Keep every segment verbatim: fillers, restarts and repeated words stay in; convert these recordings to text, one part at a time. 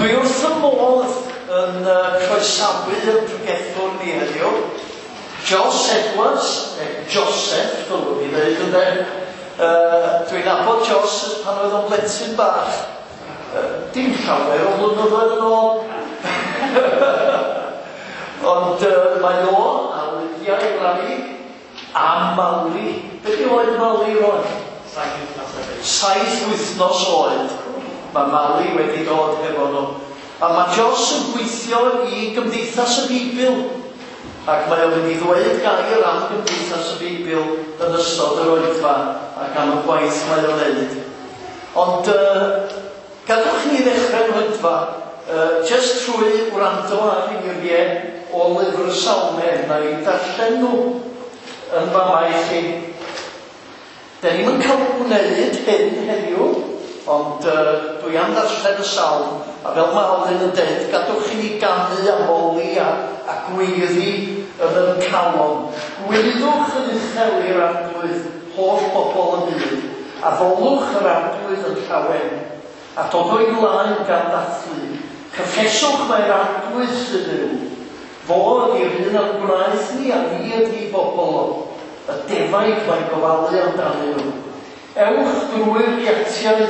Dwi wrth fy modd yn uh, croesawu y pregethwr ni heddiw, Jos Edwards, neu Joseph, dylwn i ddeud ynde. Uh, Dwi'n nabod Jos pan oedd o'n blentyn bach. Uh, dim llawer o flynyddoedd yn ôl. Ond uh, mae o a Lydia i Wraig a Mali. Be di oed Mali roed? Saith wythnos oed. Mae Mali wedi dod hefo nhw. A mae Jos yn gweithio i Gymdeithas y Beibil. Ac mae o'n mynd i ddweud gair am Gymdeithas y Beibil yn ystod yr oedfa ac am y gwaith mae o'n neud. Ond uh, gadwch ni ddechrau'r oedfa uh, just trwy wrando ar eiriau o lyfr y Salmau na i darllen nhw yn fama i chi. Da ni'n cael gwneud hyn heddiw, ond uh, dwi am darllen y salm, a fel mae Alun yn dweud, gadwch chi ni ganu a moli a, a gweiddi yn yn calon. Gwyddwch yn uchel i'r ardwydd holl bobl yn byd, a ddolwch yr ardwydd yn llawen, a dod o'i blaen gan ddathlu. Cyffeswch mae'r ardwydd sydd yw, fo ydy'r un o'r gwnaeth ni a ni ydy bobl o, y defaid mae'n gofalu amdano nhw. Ewch drwy'r giatiau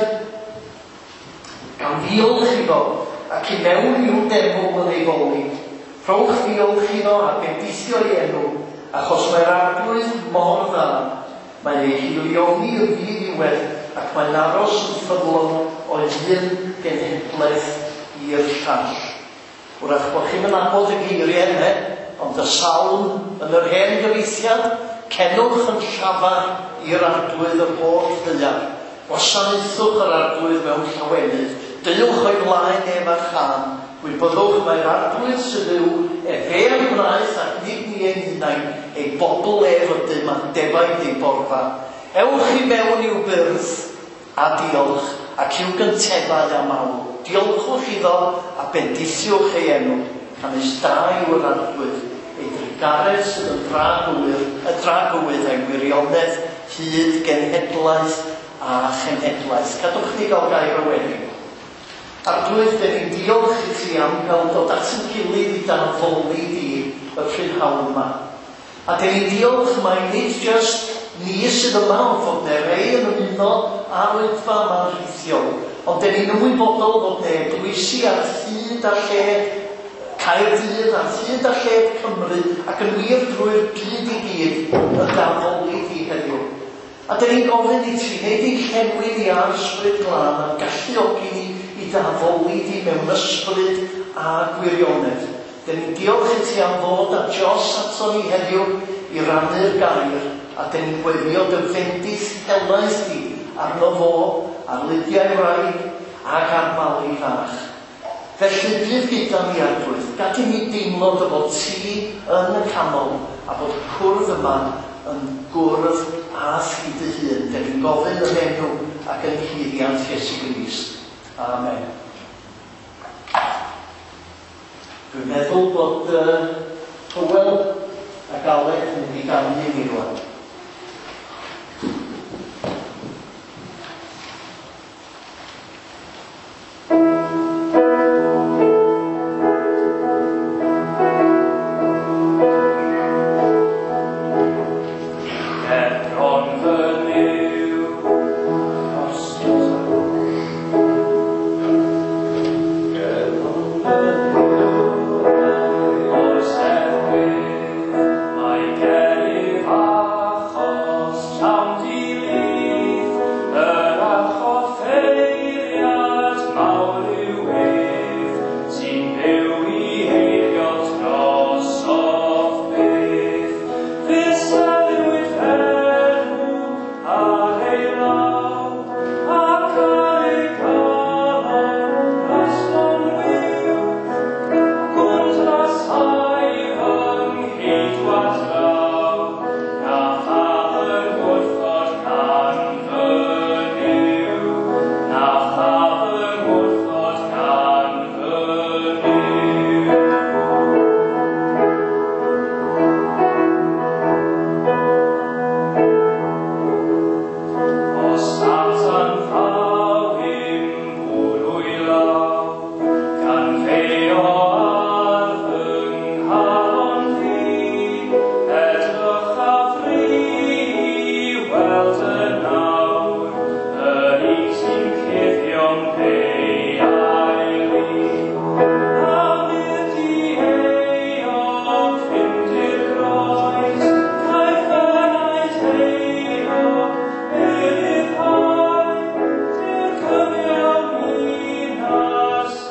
gan ddiolch iddo ac i mewn i'w deml yn ei foli. Rhowch ddiolch iddo a bendithio ei enw, achos mae'r ardwydd mor dda. Mae'n ei hilioni y fi ddiwedd ac mae'n aros yn ffyddlon o'i un genhedlaeth i'r llall. Wrach bod chi'n mynd abod y geiriau yna, ond y salm yn yr hen gyfeithiad, cenwch yn llafar i'r ardwydd y holl ddiar. Wasanaethwch yr ardwydd mewn llawenydd, dylwch o'i blaen ef a chan, wybyddwch mae'r ardwydd sydd yw ef e'r gwnaeth ac nid ni ein hunain, ei bobl ef ydym a defaid ei borfa. Ewch i mewn i'w byrdd a diolch ac i'w gyntefau a mawl. Diolchwch iddo a bendithiwch ei enw, canis da yw'r ardwydd, ei drigaredd sydd yn dragwyr, y dragwydd ei wirionedd, hyd genhedlaeth a chenhedlaeth. Cadwch ni gael gair o wedi. Ardwydd, da ni'n diolch i ti am gael dod at yn gilydd i danfoli di y prynhawn yma. A da ni'n diolch mae nid just ni sydd yma ond fod ne rei yn ymuno ar oedfa yma'n rhithiol. Ond da ni'n ymwybodol fod ne bwysi ar hyd a lle Caerdydd, ar hyd a lle Cymru ac yn wir drwy'r byd i gyd y danfoli di heddiw. A da ni'n gofyn i ti, neud i llenwi ni ar ysbryd glân a'n galluogi ni i danfoli di mewn ysbryd a gwirionedd. Da ni'n diolch i ti am ddod a Jos ato ni heddiw i rannu'r gair a da ni'n gweddio dy fendith helaeth di arno fo, ar Lydia i Wraig ac ar Mali fach. Felly bydd gyda ni ardwydd, gad i ni deimlo dy fod ti yn y canol a bod cwrdd yma yn gwrdd a thi dy hun. Da ni'n gofyn yn enw ac yn hiriant Iesu Grist. Amen. Dwi'n meddwl bod uh, Hywel a Galed yn mynd i ganu ni rwan. My Kelly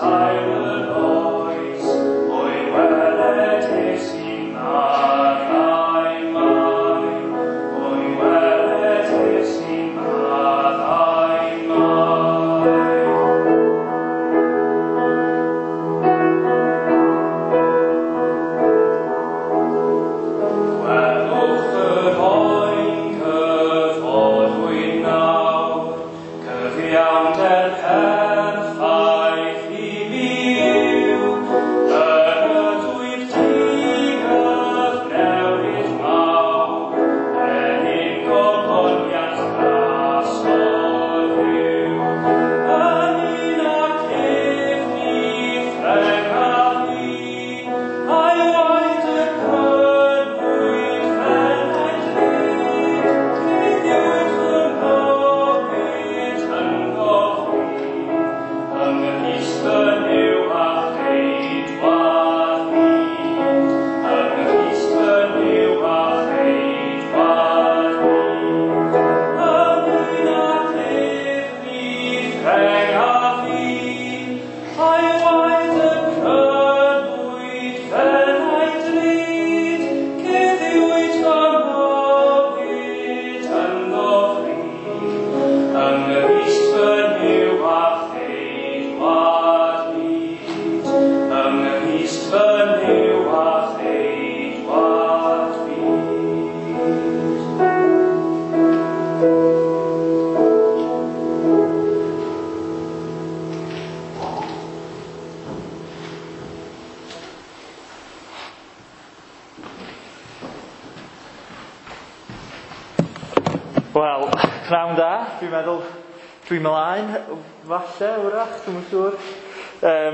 Wel, pnawn da, dwi'n meddwl, dwi'n mlaen, falle, wrach, dwi'n yn siŵr. Um,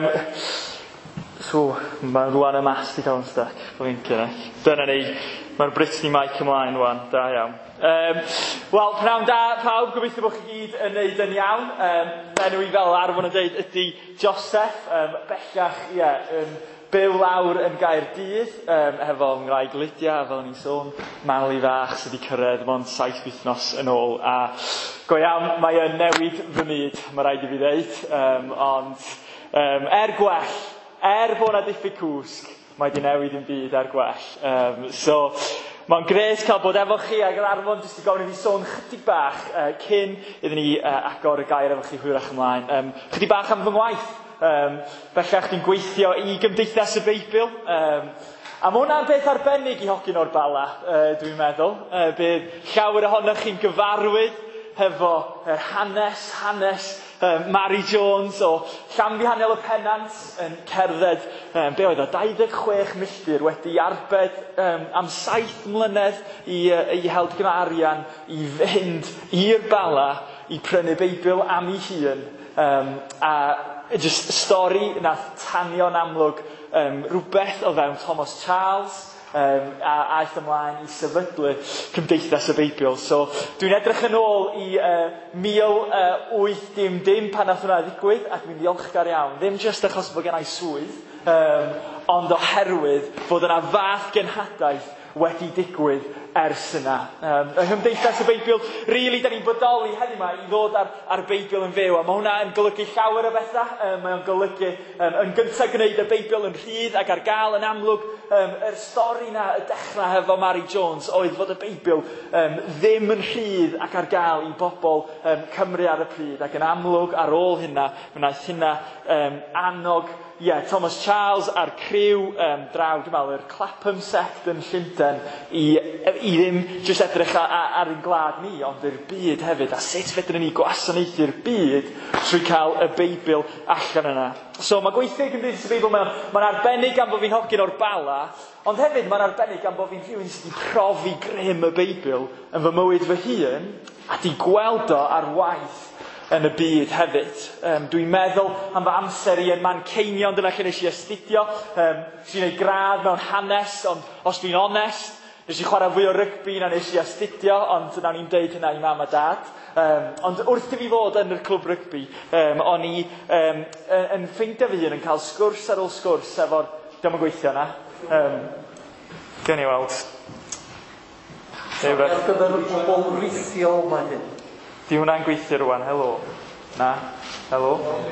so, mae'n rwan y mas di cael yn stuck, bo fi'n cynnig. Dyna ni, mae'r Brittany mic ymlaen rwan, da iawn. Um, Wel, pnawn da, pawb, gobeithio bod chi gyd yn neud yn iawn. Um, enw i fel arfon yn dweud ydy Joseph, um, bellach, ie, yeah, um, byw lawr yn Gaerdydd, um, hefo ngwraig Lydia, fel ni'n sôn, Mali fach sydd wedi cyrraedd mewn saith wythnos yn ôl. A go iawn, mae yn newid fy myd, mae rhaid i fi ddeud, um, ond um, er gwell, er bod na diffyg cwsg, mae wedi newid yn byd er gwell. Um, so, mae'n gres cael bod efo chi ag yn arfon jyst i gofyn i fi sôn chydig bach uh, cyn iddyn ni uh, agor y gair efo chi hwyrach ymlaen. Um, chydig bach am fy ngwaith. Um, bellach dwi'n gweithio i Gymdeithas y Beibl. Um, a mae hwnna'n beth arbennig i hogyn o'r Bala, uh, dwi'n meddwl. Uh, bydd llawer ohonoch chi'n gyfarwydd hefo yr hanes, hanes um, Mary Jones o Llanfihangel y Pennant yn cerdded, um, be oedd o, dau ddeg chwech milltir wedi arbed um, am saith mlynedd i, uh, i held gynarian i fynd i'r Bala i prynu Beibl am ei hun. Um, a just stori nath tanio'n amlwg um, rhywbeth o fewn Thomas Charles um, a aeth ymlaen i sefydlu Cymdeithas y Beibl. So dwi'n edrych yn ôl i uh, mil wyth dim dim pan nath hwnna ddigwydd a dwi'n ddiolchgar iawn. Ddim just achos bod gennau swydd, um, ond oherwydd bod yna fath genhadaeth wedi digwydd ers yna. Um, y Gymdeithas y Beibl, rili, da ni'n bodoli heddiw yma i ddod ar, ar Beibl yn fyw, a mae hwnna yn golygu llawer o bethau. Um, mae o'n golygu, um, yn gyntaf gwneud y Beibl yn rhydd ac ar gael yn amlwg. Um, yr stori na, y dechrau hefo Mary Jones, oedd fod y Beibl um, ddim yn rhydd ac ar gael i bobl um, Cymru ar y pryd. Ac yn amlwg ar ôl hynna, wnaeth hynna um, annog Ie, yeah, Thomas Charles a'r criw um, draw, dwi'n meddwl, yr Clapham sect yn Llundain i, i ddim jyst edrych ar ein glad ni, ond i'r byd hefyd. A sut fedrwn ni gwasanaethu'r byd trwy cael y Beibl allan yna. So mae gweithio i Gymdeithas y Beibl, mae'n ma arbennig am bod fi'n hogyn o'r Bala, ond hefyd mae'n arbennig am bod fi'n rhywun sydd wedi profi grym y Beibl yn fy mywyd fy hun, a di gweld o ar waith yn y byd hefyd. Um, dwi'n meddwl am fy amser i yn Manceinion, dyna lle nes i astudio. Um, nes i wneud gradd mewn hanes, ond os dwi'n onest, nes i chwarae fwy o rygbi na nes i astudio, ond nawn ni'n deud hynna i mam a dad. Um, ond wrth i fi fod yn yr clwb rygbi, um, o'n i um, yn ffeindio fi yn cael sgwrs ar ôl sgwrs efo'r... Diolch yn gweithio yna. Um, Gen i weld. So, ar gyfer y bobl rithiol mae hyn. Di hwnna'n gweithio rwan, helo. Na? Helo.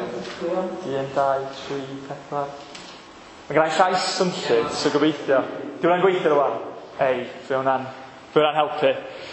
Un, dau, tri, pedwar. Mae gennau llais swnllyd, so gobeithio. Di hwnna'n gweithio rwan? Ei, fe hwnna'n, fe hwnna'n helpu.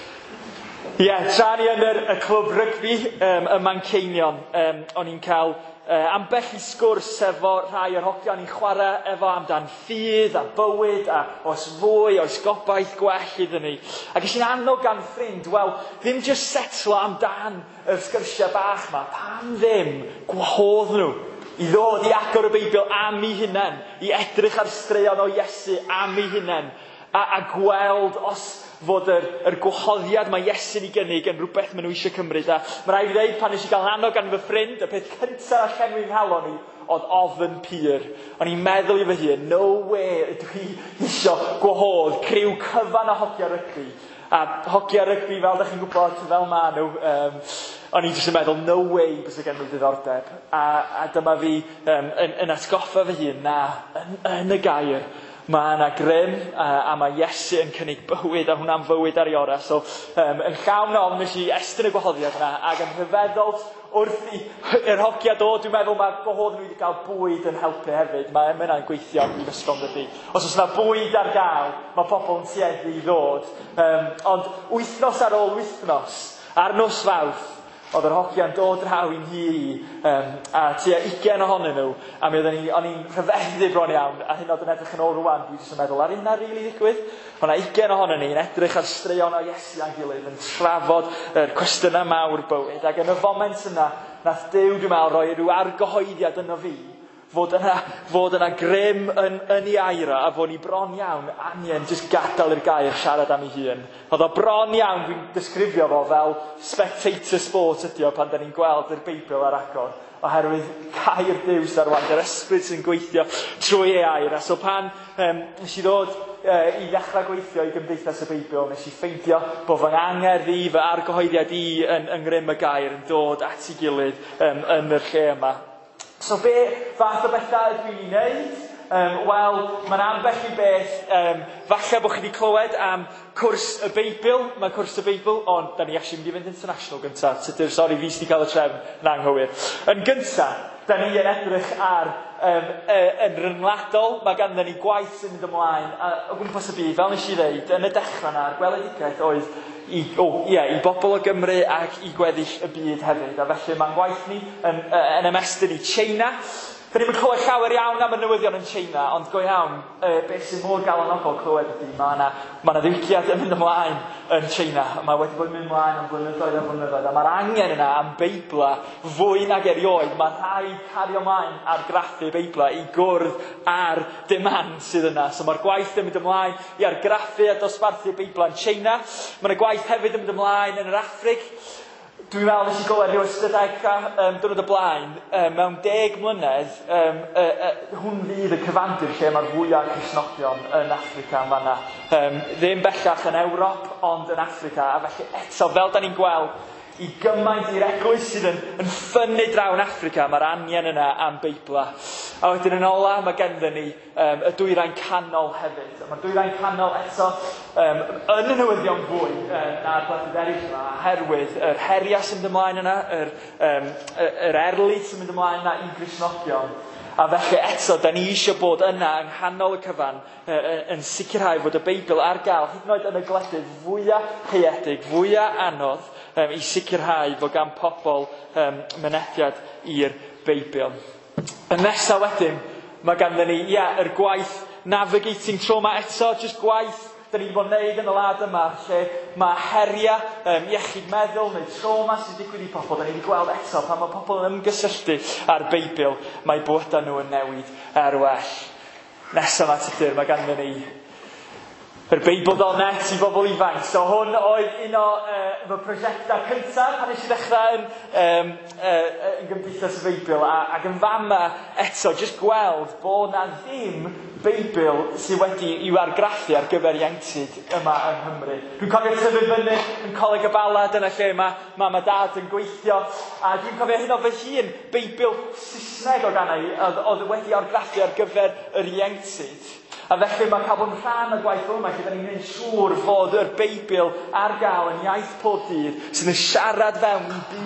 Ie, yeah, tra ni yn yr, y clwb rygbi um, ym Manceinion, um, o'n i'n cael uh, ambell i sgwrs efo rhai o'r hogion i'n chwarae efo amdan ffydd a bywyd a oes fwy, oes gobaith gwell iddyn ni. Ac ys i'n annog gan ffrind, wel, ddim just setlo amdan y sgyrsiau bach ma, pam ddim gwahodd nhw i ddod i agor y Beibl am ei hunain, i edrych ar straeon o Iesu am ei hunain, a, a gweld os fod yr, yr gwahoddiad mae Iesu ni gynnig yn rhywbeth maen nhw eisiau cymryd. A mae rhaid i ddweud pan nes i gael annog gan fy ffrind, y peth cyntaf a llenwi'n nghalon ni, oedd ofyn pur. O'n i'n meddwl i fy hun, no way ydw i eisiau gwahodd criw cyfan o hogia rygbi. A hogia rygbi, fel ydych chi'n gwybod, fel ma nhw, um, o'n i'n jyst yn meddwl, no way bys y gen nhw diddordeb. A, a dyma fi um, yn, yn atgoffa fy hun, na, yn, yn y gair, mae yna grym a, a mae Iesu yn cynnig bywyd a hwnna'n fywyd ar ei ora. So, um, yn llawn ofn nes i estyn y gwahoddiad yna ac yn rhyfeddol wrth i'r hogia dod, dwi'n meddwl mae gwahodd nhw wedi cael bwyd yn helpu hefyd. Mae yna'n gweithio i fysgol dydy. Os oes yna bwyd ar gael, mae pobl yn tueddu i ddod. Um, ond wythnos ar ôl wythnos, ar nos Fawrth, oedd yr hogia'n dod draw i'n hi um, a tua ugain ohonyn nhw, a mi oedden ni, o'n i'n rhyfeddu bron iawn, a hyn oedd yn edrych yn ôl rwan, dwi'n jyst yn meddwl, ar hynna rili ddigwydd? O'na ugain ohonyn ni'n edrych ar straeon o Iesu a'n gilydd, yn trafod yr er cwestiynau mawr bywyd, ac yn y foment yna, nath Duw dwi'n meddwl roi rhyw argyhoeddiad yno fi, fod yna, fod yna grym yn, yn ei aira, a fod ni bron iawn angen jyst gadael i'r gair siarad am ei hun. Oedd o bron iawn, dwi'n disgrifio fo fel spectator sport ydi o pan da ni'n gweld yr Beibl ar agor, oherwydd gair Duw sy'n arwain, yr ysbryd sy'n gweithio trwy ei air. A so pan um, nes i ddod uh, i ddechrau gweithio i Gymdeithas y Beibl, nes i ffeindio bod fy angerdd i, fy argyhoeddiad i yn, yn grym y gair yn dod at ei gilydd um, yn yr lle yma. So be fath o bethau ydw i'n ei wneud? Um, Wel, mae'n ambell i beth, um, falle bod chi wedi clywed am cwrs y Beibl, mae cwrs y Beibl, ond da ni actually mynd i fynd international gyntaf. Tydyr, sori, fi sydd wedi cael y trefn yn anghywir. Yn gyntaf, da ni yn edrych ar um, yn ryngwladol, mae ganddyn ni gwaith sy'n mynd ymlaen a, o gwmpas y byd, fel nes i ddeud, yn y dechrau na'r gweledigaeth oedd I, oh, yeah, i bobl o Gymru ac i gweddill y byd hefyd. A felly mae'n gwaith ni yn, yn ymestyn i China. Da ni'n clywed llawer iawn am y newyddion yn China, ond go iawn, e, beth sy'n mor galonogol clywed ydy, mae yna ma ddiwygiad yn mynd ymlaen yn China. Mae wedi bod yn mynd ymlaen am flynyddoedd a flynyddoedd, a mae'r angen yna am Beibla fwy nag erioed. Mae rhaid cario ymlaen ar graffu Beibla i gwrdd ar demand sydd yna. So mae'r gwaith yn mynd ymlaen i argraffu a dosbarthu Beibla yn China. Mae'r gwaith hefyd yn mynd ymlaen yn yr Affrig. Dwi'n meddwl nes i glywed rhyw ystadegau um, dwrnod y blaen, um, mewn deg mlynedd, um, uh, uh, hwn fydd y cyfandir lle mae'r fwyaf Cristnogion yn Affrica yn fanna. Um, ddim bellach yn Ewrop, ond yn Affrica. A felly eto, fel da ni'n gweld, i gymaint i'r eglwys sydd yn, yn ffynnu draw yn Affrica, mae'r angen yna am Beibla. A wedyn yn ola, mae genddyn ni um, y dwyrain canol hefyd. Mae'r dwyrain canol eto um, yn y newyddion fwy uh, na'r gwledydd eraill yma, oherwydd yr heria sy'n mynd ymlaen yna, yr, um, yr erli sy'n mynd ymlaen yna i Gristnogion. A felly eto, da ni eisiau bod yna yng nghanol y cyfan uh, yn sicrhau fod y Beibl ar gael, hyd yn oed yn y gwledydd fwyaf haeedig, fwyaf anodd, um, i sicrhau fod gan pobl um, mynediad i'r Beibl. Yn nesaf wedyn, mae ganddyn ni, ia, yeah, yr gwaith navigating trauma eto, jyst gwaith da ni wedi bod yn neud yn y wlad yma, lle mae heria um, iechyd meddwl neu trauma sy'n digwydd i pobl. Da ni wedi gweld eto pan mae pobl yn ymgysylltu ar Beibl, mae bywydau nhw yn newid er well. Nesaf yma tydyr, mae ganddyn ni yr Beibl dot net i bobl ifanc. So hwn oedd un o uh, fy prosiectau cyntaf pan nes i ddechrau yn, um, uh, yn Gymdeithas y Beibl. A, ac yn fama eto, jyst gweld bod na ddim Beibl sydd wedi i'w argraffu ar gyfer ieuenctid yma yng Nghymru. Dwi'n cofio tyfu fyny yn Coleg y Bala, dyna lle mae mam a dad yn gweithio. A dwi'n cofio hyn o fy hun, Beibl Saesneg o ganau, oedd wedi argraffu ar gyfer yr ieuenctid. A felly mae cael bod yn rhan o gwaith yma, lle da ni'n gwneud siŵr fod yr Beibl ar gael yn iaith pob dydd, sydd yn siarad fewn i byd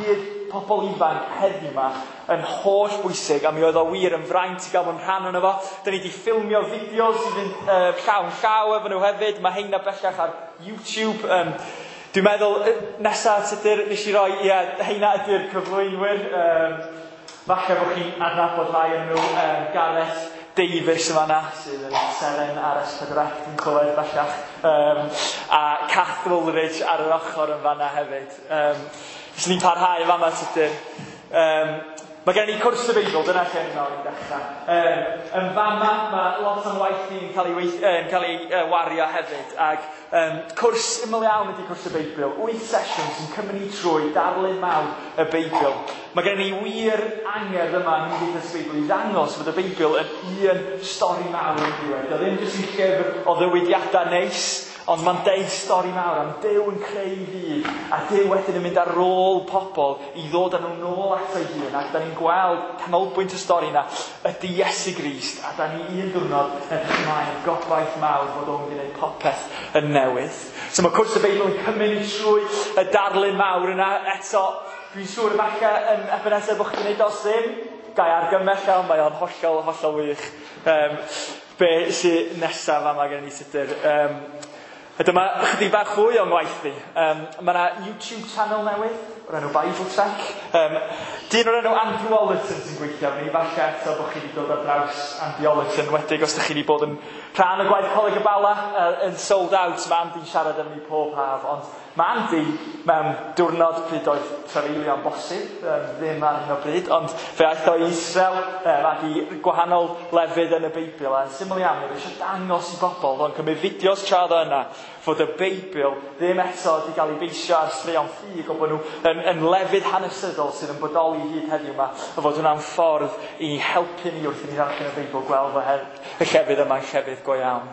pobl ifanc heddiw yma yn holl bwysig, a mi oedd o wir yn fraint i gael yn rhan o'n efo. Da ni wedi ffilmio fideos i fynd uh, llawn llaw efo nhw hefyd. Mae heina bellach ar YouTube. Um, dwi'n meddwl, nesaf tydyr, nes i roi, ie, yeah, heina ydy'r cyflwynwyr. Um, falle bod chi'n adnabod rhai yn nhw, um, Gareth Davies yma na, sydd yn seren ar S four C, dwi'n clywed bellach. Um, a Kath Woolridge ar yr ochr yn fanna hefyd. Um, Fes ni'n parhau yn fama tydyr. Um, Mae gen i cwrs y Beibl, dyna lle ni'n meddwl i'n dechrau. Um, yn fama, mae lot o'n waith ni'n cael ei, weith, uh, cael ei uh, wario hefyd. Ac um, cwrs ymwyl iawn ydy cwrs y Beibl. Wyth sesiwn sy'n cymryd trwy darlun mawr y Beibl. Mae gen i wir angerdd yma yn Gymdeithas y Beibl i ddangos fod y Beibl yn un stori mawr yn diwedd. O ddim jyst yn llyfr o ddiwydiadau neis, ond mae'n deud stori mawr am Duw yn creu fyd, a Duw wedyn yn mynd ar ôl pobl i ddod â nhw nôl at ei hun, ac da ni'n gweld canolbwynt y stori yna ydy Iesu Grist, a da ni un diwrnod yn ymlaen gobaith mawr fod o'n gwneud popeth yn newydd. So mae cwrs y Beibl yn cymryd trwy y darlun mawr yna. Eto, dwi'n siŵr falle yn Ebenezer bod chi'n gwneud os ddim, gai argymell iawn, mae o'n hollol, hollol wych. Um, be sy'n nesaf yma gen i sydyr. Um, Dyma chydig bach fwy o'n gwaith fi. Um, mae yna YouTube channel newydd o'r enw Bible Trek. Um, dyn o'r enw Andrew Ollerton sy'n gweithio ni. Falle eto bod chi wedi dod ar draws Andy Ollerton, wedig os ydych chi wedi bod yn rhan o gwaith Coleg y Bala uh, yn sold out. Mae Andy'n siarad am ni pob haf, ond mae Andy mewn diwrnod pryd oedd trafeilio'n bosib, um, ddim ar hyn o bryd, ond fe aeth o Israel um, ac i gwahanol lefydd yn y Beibl. A yn syml iawn, fe eisiau dangos i bobl, o'n cymryd fideos tra o yna, fod y Beibl ddim eto wedi cael ei beisio ar straeon ffug, o bod nhw yn, yn lefydd hanesyddol sydd yn bodoli hyd heddiw yma, a fod hwnna'n ffordd i helpu ni wrth i ni ddarllen y Beibl, gweld fy y llefydd yma'n llefydd go iawn.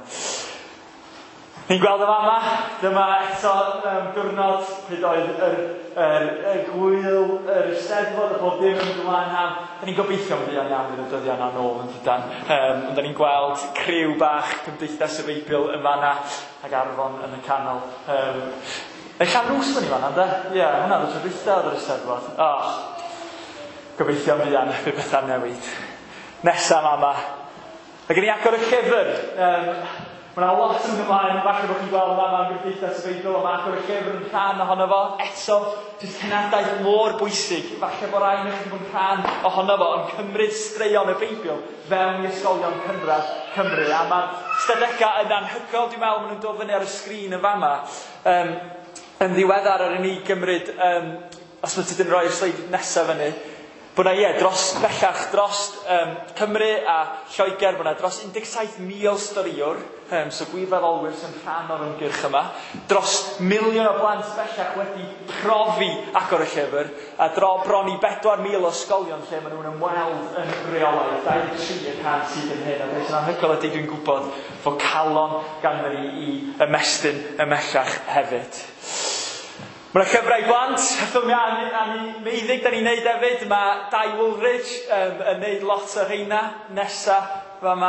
Ni'n gweld y fama, dyma eto um, diwrnod pryd oedd yr, yr, yr gwyl, yr Eisteddfod, y pob dim yn ymlaen am. Da ni'n gobeithio yn fuan iawn yn y dyddiau yna nôl yn dydan. Um, ond da ni'n gweld criw bach Cymdeithas y Beibl yn fanna ac Arfon yn y canol. Um, Neu Llanrws fan i fanna, da? Ie, yeah, hwnna oedd y trwytha oedd yr Eisteddfod. Oh, gobeithio yn fuan bydd bethau newid. Nesa mama. Ac yn i agor y llyfr. Um, Mae yna lot yn ymlaen, falle bod chi'n gweld yma yn Gymdeithas y Beibl, ond mae agor y llyfr yn rhan ohono fo. Eto, jyst cenadaeth mor bwysig. Falle bod rhaid eich bod yn rhan ohono fo yn cymryd straeon y Beibl fewn i ysgolion cynradd Cymru. A mae'r stadegau yn anhygoel, dwi'n meddwl, maen nhw'n dod fyny ar y sgrin yn fama. Um, yn ddiweddar ar ni gymryd, um, os mae ti ddim roi'r sleid nesaf fyny, bod yna, ie, dros bellach, dros um, Cymru a Lloegr, bod yna dros un deg saith mil storiwr, um, so gwirfoddolwyr sy'n rhan o'r ymgyrch yma, dros miliwn o blant bellach wedi profi agor y llyfr, a dro bron i bedwar mil o ysgolion lle maen nhw'n ymweld yn reolaidd, dau ddeg tri y cant sydd yn hyn, a beth sy'n anhygoel ydy dwi'n gwybod fod calon gan ni i ymestyn ymellach hefyd. Mae yna llyfrau blant, ffilmiau aneiddig da ni'n neud hefyd. Mae Dai Woolridge um, yn neud lot o rheina nesa fama.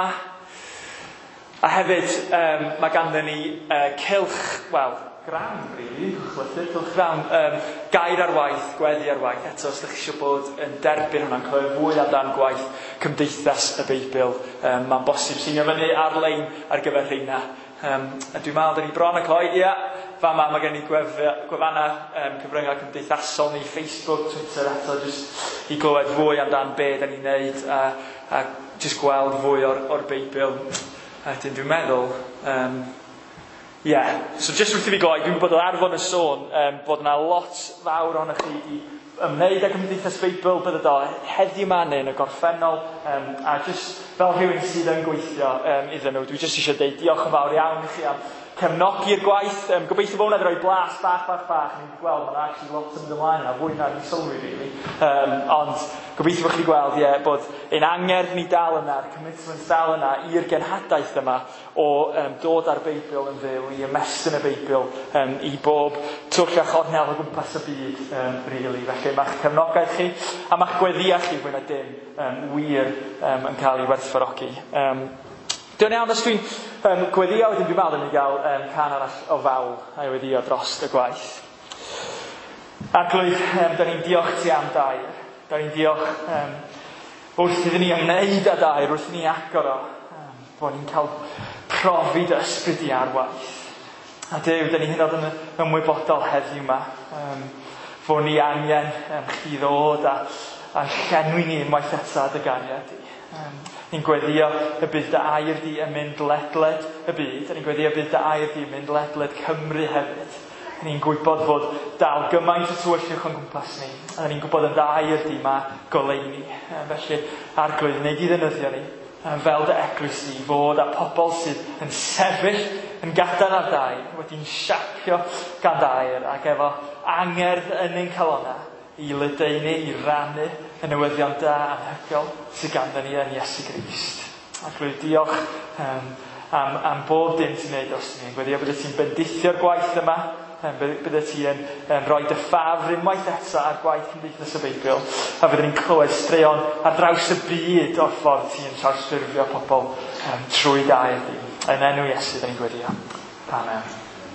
A hefyd, um, mae ganddyn ni uh, cilch, wel, grawn, rili, chlythyr, cilch grawn, um, gair ar waith, gweddi ar waith. Eto, os ydych chi eisiau bod yn derbyn hwnna'n clywed fwy amdan gwaith Cymdeithas y Beibl, um, mae'n bosib seinio fyny ar-lein ar gyfer rheina. Um, a dwi'n meddwl, da ni bron y cloi, ia, fama, mae gen i gwef, gwefanna um, cyfryngau cymdeithasol ni, Facebook, Twitter, eto, jyst i glywed fwy amdan be da ni'n neud, a, a jyst gweld fwy o'r, or Beibl. A dwi'n meddwl, um, yeah. So jyst wrth i fi gloi, dwi'n bod o Arfon y sôn, um, bod yna lot fawr ohonych chi i ymwneud â Cymdeithas Beibl, bydd o heddiw ma neu yn y gorffennol, um, a jyst fel rhywun sydd yn gweithio um, iddyn nhw, dwi jyst eisiau deud diolch yn fawr iawn i chi am cefnogi'r gwaith. Um, gobeithio bod hwnna wedi rhoi blas bach, bach, bach. Ni'n gweld, mae'n actually lot yn mynd ymlaen yna, fwy na ni'n sylwi, really. Um, ond gobeithio bod chi wedi gweld, ie, yeah, bod ein angerdd ni dal yna, yr commitment dal yna i'r genhadaeth yma o um, dod ar Beibl yn fyw, i ymestyn y Beibl um, i bob twll a chornel o gwmpas y byd, um, really. Felly ma'ch cefnogaeth chi a ma'ch gweddia chi fwy na dim um, wir um, yn cael ei werthfawrogi. Um, Dwi'n iawn, os dwi'n um, gweddio, wedyn dwi'n meddwl yn ei gael um, can arall o fawl a i weddio dros y gwaith. Arglwydd, um, da ni'n diolch ti am dair. Da ni'n diolch um, wrth iddyn ni ymwneud â dair, wrth i ni agor o, um, bod ni'n cael profi dy ysbryd i ar waith. A Duw, da ni hynod yn ymwybodol heddiw yma, um, fod ni angen um, chi ddod a, a llenwi ni unwaith eto dy ganiad di. Um, ni'n gweddio y bydd dy air di yn mynd ledled y byd, a ni'n gweddio y bydd dy air di yn mynd ledled Cymru hefyd. Ni'n gwybod fod dal gymaint o tywyllwch o'n gwmpas ni, a ni'n gwybod yn dy air di ma goleuni. Um, felly, Arglwydd, neu i ddefnyddio ni, um, fel dy eglwys ni, fod a pobl sydd yn sefyll yn gadarn ar dair, wedi'n siapio gan dair, ac efo angerdd yn ein calona i ledeini, i rannu y newyddion da anhygoel sydd ganddo ni yn Iesu Grist. Ac rwy'n diolch um, am, am bob dim ti'n neud os ni. Gweddio bydde ti'n bendithio'r gwaith yma, um, bydde ti'n um, rhoi dy ffafr unwaith eto ar gwaith Cymdeithas y Beibl, a fydde ni'n clywed straeon ar draws y byd o'r ffordd ti'n trawsffurfio pobl um, trwy gair di. Yn enw Iesu, da ni'n gwedio. Amen.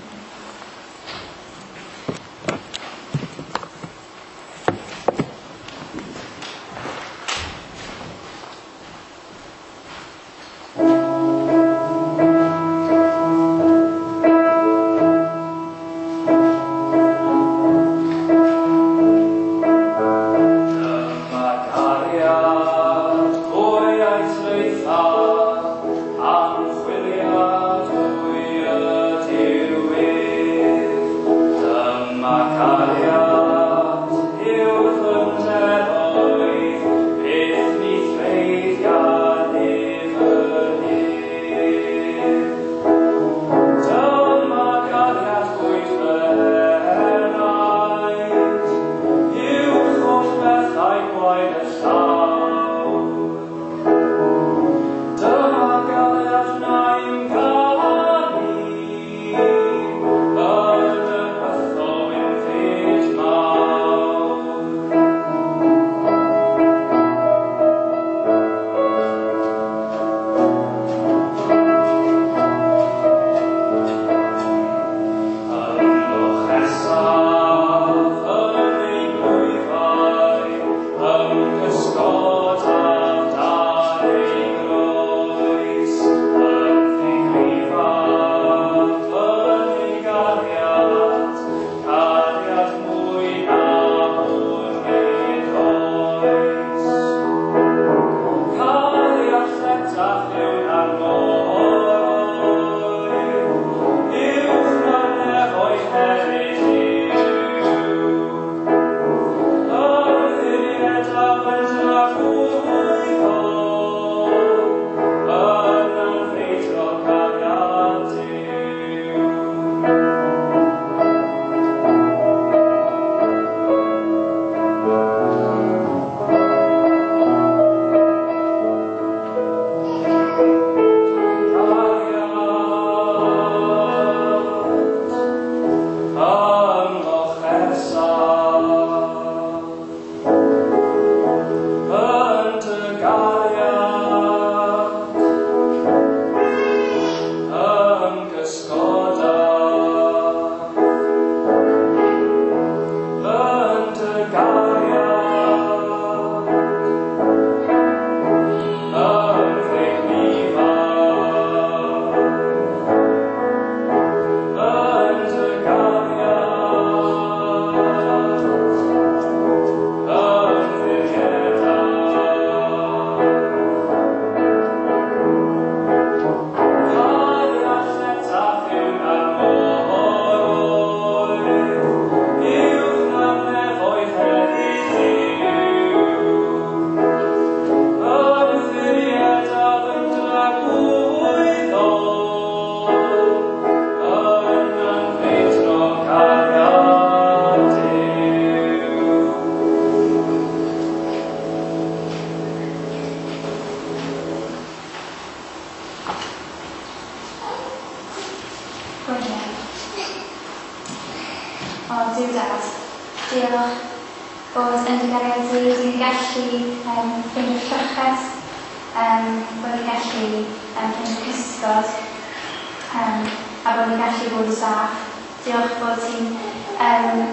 Diolch bod yn dy gariad ti dwi'n gallu um, ffeindio llwchas, um, bod ni'n gallu um, ffeindio cysgod, um, a bod ni'n gallu bod yn saff. Diolch bod ti'n um,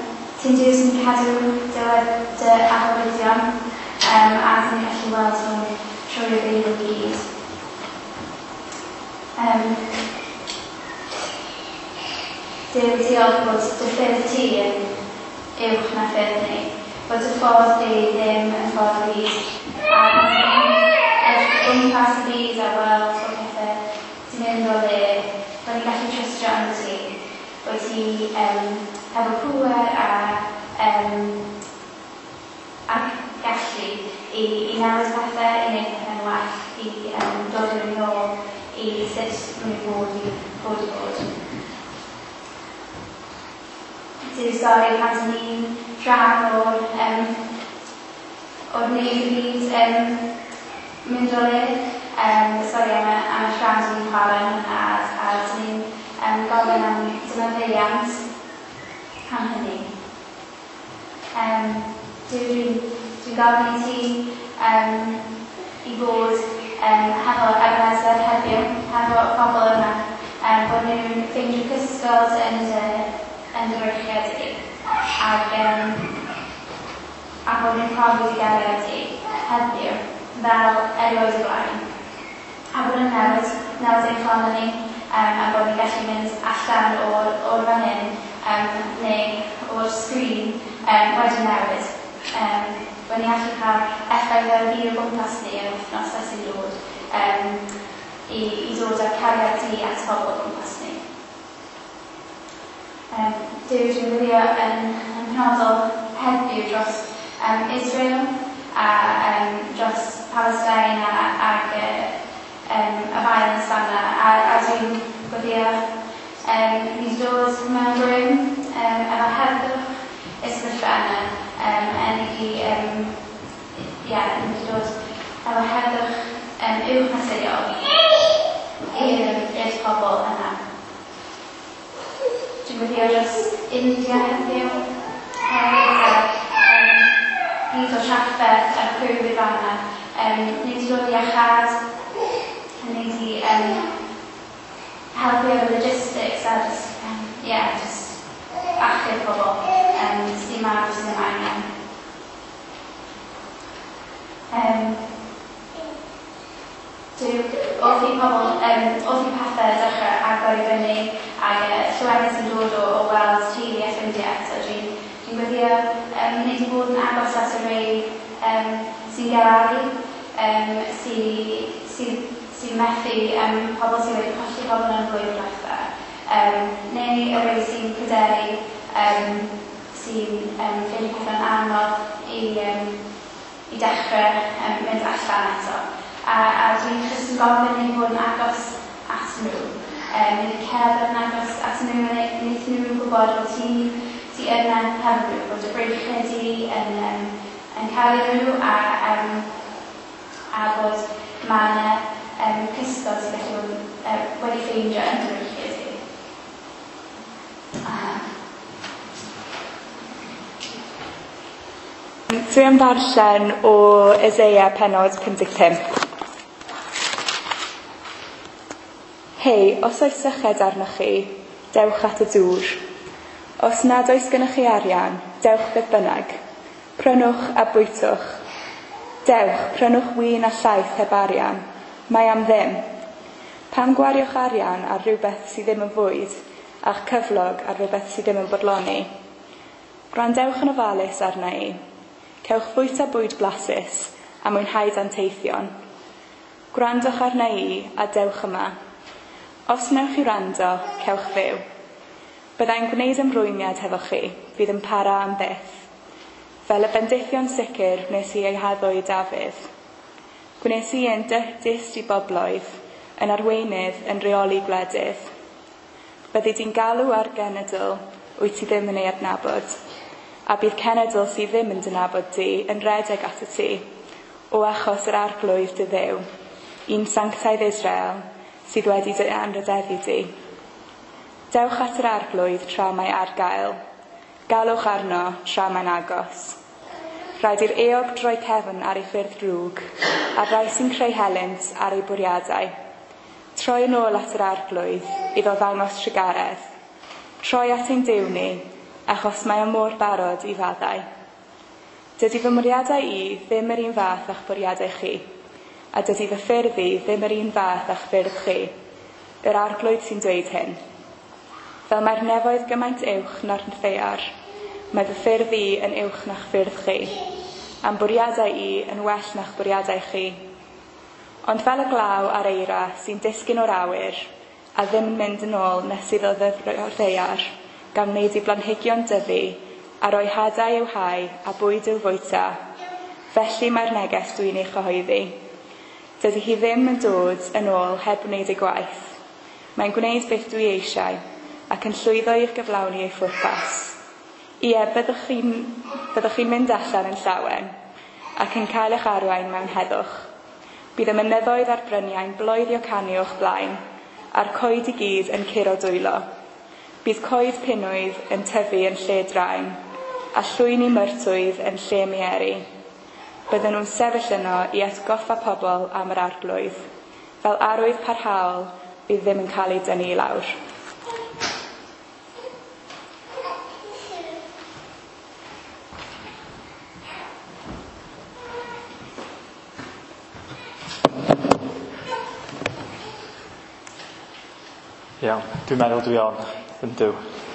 Sy'n Duw sy'n cadw dy athrawyddion um, a sy'n gallu weld nhw trwy'r byd o gyd. Um, Duw, diolch bod dy ffyrdd ti yn uwch na ffyrdd ni, bod y ffordd di ddim yn ffordd byd, a bod ni'n gwmpas y byd a weld o pethau sy'n mynd o le, bod ni'n gallu trystio yn ti, bod ti um, hefo pŵer a, um, a gallu i, i newid pethau, i wneud pethau'n well, i um, dod yn ôl i sut nhw'n bod i bod i bod. Dyw stori pan dyn ni'n rhan o'r um, o'r wneud y byd um, mynd o le. Um, sori am y, am y rhan dyn ni'n chwarae yn hynna a dyn ni'n um, gofyn am dymafeiliant am hynny. Um, Dyw dwi'n dwi gofyn i ti um, i bod um, hefo Ebenezer heddiw, hefo pobl yma, um, bod nhw'n ffeindio cysgod yn y yn dy wrchiad i, ac um, a bod nhw'n profi dy gariad i heddiw, fel erioed y blaen. A bod yn newid, newid ein ffôn ni, um, a bod ni'n gallu mynd allan o'r, or fan hyn, um, neu o'r sgrin um, wedi newid. Um, bod ni'n gallu cael effaith ar y byd o gwmpas ni yn wythnos sy'n dod, um, i, i dod â'r cariad ti at pobl o gwmpas ni. Um, Dyw dwi'n gwylio yn, yn penodol heddiw dros um, Israel a um, dros Palestine a, ac uh, um, y violence yna. A, a dwi'n gwylio um, ni dod mewn rhywun um, efo heddwch ysgolfa yna um, yn i um, yeah, ni dod efo heddwch um, uwch naturiol i'r pobl yna. Dwi'n gwybod dros India heddiw, hefyd um, nid o trafferth a'r cwrdd i fanna. Um, nid i dod i achad, nid i um, helpu efo logistics a just, um, yeah, just achub pobl um, sy'n marw sy'n ddim angen. Um, Dyw, wrth i pobl, um, wrth i pethau dechrau agor i fyny ac uh, llywelyn sy'n dod o, o weld teulu a ffrindiau eto. Dwi'n dwi gwybio um, nid i bod yn agos at y rei um, sy'n geraru, um, sy'n sy, sy methu um, pobl sy'n wedi colli pobl yn fwy diwetha. Um, neu y rei sy'n pryderu, um, sy'n um, ffeindio pethau'n anodd i, um, i dechrau um, mynd allan eto. A, a dwi'n jyst yn gofyn i bod yn agos at nhw. Um, Nid cerdded yn agos at nhw, nid nhw'n gwybod bod ti, ti yna hefo nhw, bod y breichedi yn, um, yn cael ei nhw a, um, a bod mae yna um, cysgod sy'n gallu uh, wedi ffeindio yn dy breichedi. Dwi am ddarllen o Eseia pennod pum deg pump. Hei, os oes syched arnoch chi, dewch at y dŵr. Os nad oes gennych chi arian, dewch beth bynnag. Prynwch a bwytwch. Dewch, prynwch win a llaeth heb arian. Mae am ddim. Pam gwariwch arian ar rhywbeth sydd ddim yn fwyd, a'ch cyflog ar rhywbeth sydd ddim yn bodloni. Gwrandewch yn ofalus arna i. Cewch fwyt a bwyd blasus, a mwynhau dan teithion. Gwrandwch arna i, a dewch yma. Os wnewch chi wrando, cewch fyw. Byddai'n gwneud ymrwymiad hefo chi, fydd yn para am byth. Fel y bendithion sicr wnes i ei haddo i Dafydd. Gwnes i yn dyst i bobloedd, yn arweinydd yn reoli gwledydd. Byddi di'n galw ar genedl, wyt ti ddim yn ei adnabod, a bydd cenedl sydd ddim yn dynabod ti yn redeg at y ti, o achos yr arglwydd dy Dduw, un sanctaidd Israel, sydd wedi dy anrhydeddu di. Dewch at yr arglwydd tra mae ar gael. Galwch arno tra mae'n agos. Rhaid i'r eog droi cefn ar ei ffyrdd drwg, a rai sy'n creu helynt ar ei bwriadau. Troi yn ôl at yr arglwydd, iddo ddangos trigaredd. Troi at ein Duw ni, achos mae o mor barod i faddau. Dydy fy mwriadau i ddim yr un fath a'ch bwriadau chi, a dydy fy ffyrdd i ddim yr un fath a'ch ffyrdd chi, yr arglwydd sy'n dweud hyn. Fel mae'r nefoedd gymaint uwch na'r ffear, mae fy ffyrdd i yn uwch na'ch ffyrdd chi, a'n bwriadau i yn well na'ch bwriadau chi. Ond fel y glaw a'r eira sy'n disgyn o'r awyr, a ddim yn mynd yn ôl nes iddo o'r ddeiar, gan wneud i blanhigion dyfu, a roi hadau i'w hau a bwyd i'w fwyta, felly mae'r neges dwi'n ei chyhoeddi. Dydy hi ddim yn dod yn ôl heb wneud ei gwaith. Mae'n gwneud beth dwi eisiau, ac yn llwyddo i'ch gyflawni ei phwrpas. Ie, byddwch chi'n byddwch chi'n mynd allan yn llawen, ac yn cael eich arwain mewn heddwch. Bydd y mynyddoedd a'r bryniau'n bloeddio canu o'ch blaen, a'r coed i gyd yn curo dwylo. Bydd coed pinwydd yn tyfu yn lle draen, a llwyni myrtwydd yn lle mieri. Bydden nhw'n sefyll yno i atgoffa pobl am yr arglwydd, fel arwydd parhaol bydd ddim yn cael ei dynnu i lawr. Iawn, dwi'n meddwl dwi on, yndw.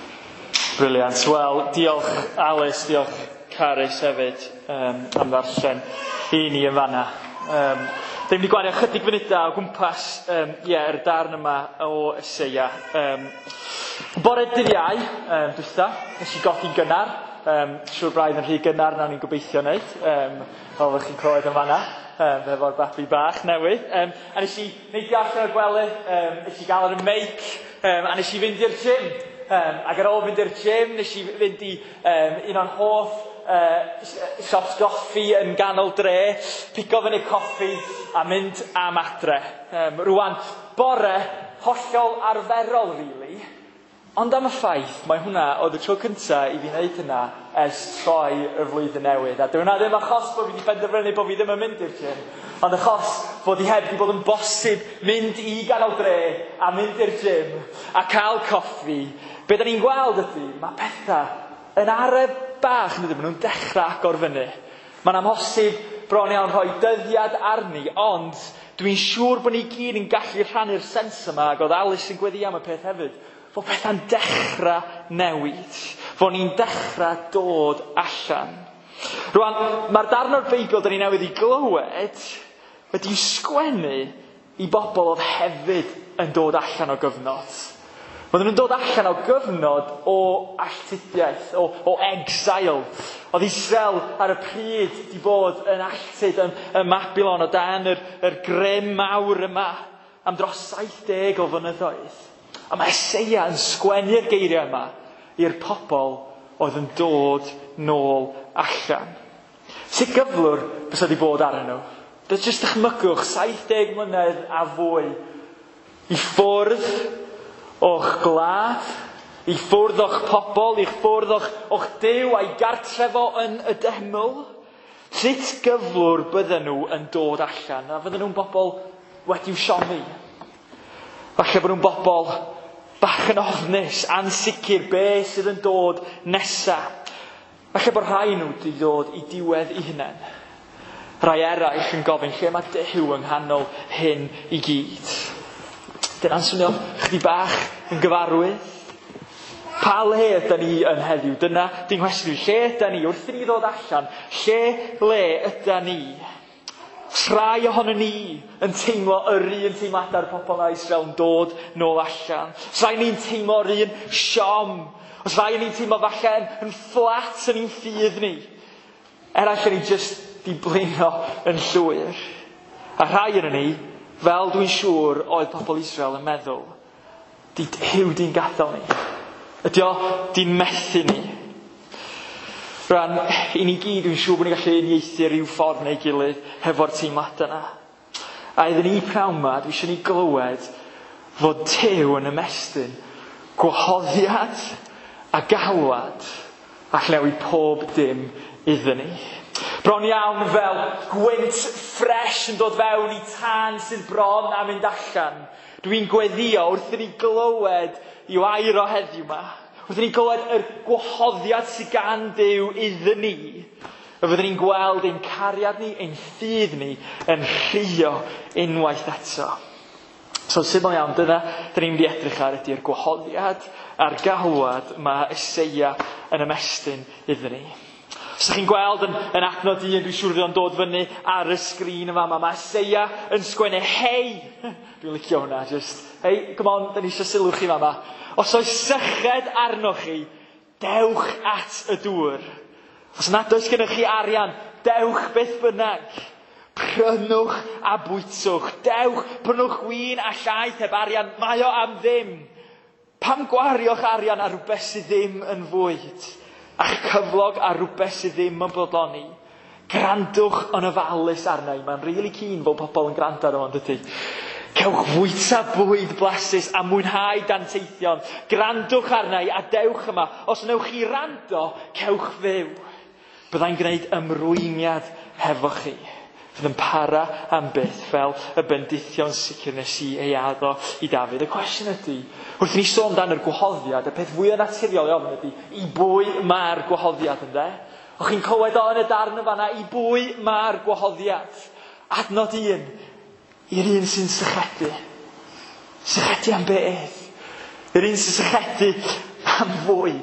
Briliant. Wel, diolch Alice, diolch Carys hefyd um, am ddarllen i ni yn fanna. Um, Ddim wedi gwario chydig funudau o gwmpas um, yeah, yr darn yma o Eseia. Um, bore dydd Iau, um, dwytha, nes i goffi'n gynnar. Um, siwr braidd yn rhy gynnar na ni'n gobeithio wneud. Um, fel ydych chi'n clywed yn fanna. Um, efo'r babi bach newydd. Um, a nes i neidio allan o'r gwely, um, nes i gael ar y meic, um, a nes i fynd i'r gym. Um, ac ar ôl fynd i'r gym, nes i fynd i um, un o'n hoff uh, shops goffi yn ganol dre, pigo fyny coffi a mynd am adre. Um, rwan, bore hollol arferol, really. Ond am y ffaith, mae hwnna oedd y tro cynta i fi wneud hynna ers troi y flwyddyn newydd. A dyw hwnna ddim achos bod fi wedi penderfynu bod fi ddim yn mynd i'r gym, ond achos bod hi heb wedi bod yn bosib mynd i ganol dre a mynd i'r gym a cael coffi. Be da ni'n gweld ydy, mae pethau yn araf bach yn ydyn, maen nhw'n dechrau agor fyny. Mae'n amhosib bron iawn rhoi dyddiad arni, ond dwi'n siŵr bod ni gyd yn gallu rhannu'r sens yma, ac oedd Alice yn gweddi am y peth hefyd, fod pethau'n dechrau newid, fod ni'n dechrau dod allan. Rwan, mae'r darn o'r Beibl da ni newydd i glywed wedi'i sgwennu i bobl oedd hefyd yn dod allan o gyfnod. Oedden nhw'n dod allan o gyfnod o alltudiaeth, o, o exile. Oedd Israel ar y pryd wedi bod yn alltid yn, yn Mabilon o dan yr, yr grym mawr yma am dros saith deg o flynyddoedd. A mae Eseia yn sgwennu'r geiriau yma i'r pobl oedd yn dod nôl allan. Sut gyflwr bys wedi bod arnyn nhw? Doedd jyst dychmygwch saith deg mlynedd a fwy i ffwrdd o'ch glad, i ffwrdd o'ch pobl, i ffwrdd o'ch, o'ch Duw a'i gartrefo yn y deml. Sut gyflwr bydden nhw yn dod allan? A fydden nhw'n bobl wedi'w siomi. Falle bod nhw'n bobl bach yn ofnus, ansicr be sydd yn dod nesa. Falle bod rhai nhw wedi dod i diwedd i hunain. Rhai eraill yn gofyn lle mae Duw yng nghanol hyn i gyd. Dyna'n swnio chdi bach yn gyfarwydd. Pa le ydyn ni yn heddiw? Dyna di'n nghwestiwn. Lle ydyn ni? Wrth i ni ddod allan, lle le ydyn ni? Rhai ohono ni yn teimlo yr un teimlada'r pobl na Israel yn dod nôl allan. Os rai ni'n teimlo'r un siom. Os rai ni'n teimlo falle yn, yn fflat yn ein ffydd ni. Eraill ni jyst di blino yn llwyr. A rhai yn ni, fel dwi'n siŵr oedd pobl Israel yn meddwl, di Duw di'n gadael ni. Ydy o di'n methu ni. Rhan, i ni gyd dwi'n siŵr bod ni'n gallu uniaethu rhyw ffordd neu gilydd hefo'r teimlad yna. A iddyn ni prawn ma, dwi eisiau ni glywed fod Duw yn ymestyn gwahoddiad a galwad a chnewid pob dim iddyn ni. Bron iawn fel gwynt ffres yn dod fewn i tân sydd bron a mynd allan. Dwi'n gweddio wrth i ni glywed i'w air o heddiw ma. Wrth i ni glywed yr gwahoddiad sydd gan Duw iddyn ni, y fyddwn ni'n gweld ein cariad ni, ein ffydd ni yn rhio unwaith eto. So syml iawn, dyna dyn ni'n mynd i edrych ar ydy'r gwahoddiad a'r galwad mae Eseia yn ymestyn iddyn ni. Os ydych chi'n gweld yn, yn adnod un, dwi'n siŵr fydd o'n dod fyny ar y sgrin yma, mae Eseia yn sgwennu, hei, dwi'n licio hwnna, just, hei, come on, dyn ni eisiau sylw chi yma. Os oes syched arnoch chi, dewch at y dŵr. Os nad oes gennych chi arian, dewch beth bynnag. Prynwch a bwytwch, dewch, prynwch win a llaeth heb arian, mae o am ddim. Pam gwario'ch arian a rhywbeth sydd ddim yn fwyd, a'ch cyflog a rhywbeth sydd ddim yn bodloni. Grandwch yn ofalus arna i. Mae'n really keen bod pobl yn gwrando ar hwn, dydy. Cewch fwyta bwyd blasus a mwynhau dan teithion. Grandwch arna i a dewch yma. Os wnewch chi rando, cewch fyw. Byddai'n gwneud ymrwymiad hefo chi. Fydd yn para am byth fel y bendithion sicr nes i ei addo i Dafydd. Y cwestiwn ydy, wrth ni sôn dan yr gwahoddiad, y peth fwy o naturiol iawn ydy, i bwy mae'r gwahoddiad ynddo? O'ch chi'n clywed o yn y darn y fanna, i bwy mae'r gwahoddiad? Adnod un, i'r un sy'n sychedu. Sychedu am beth? Yr un sy'n sychedu am fwy.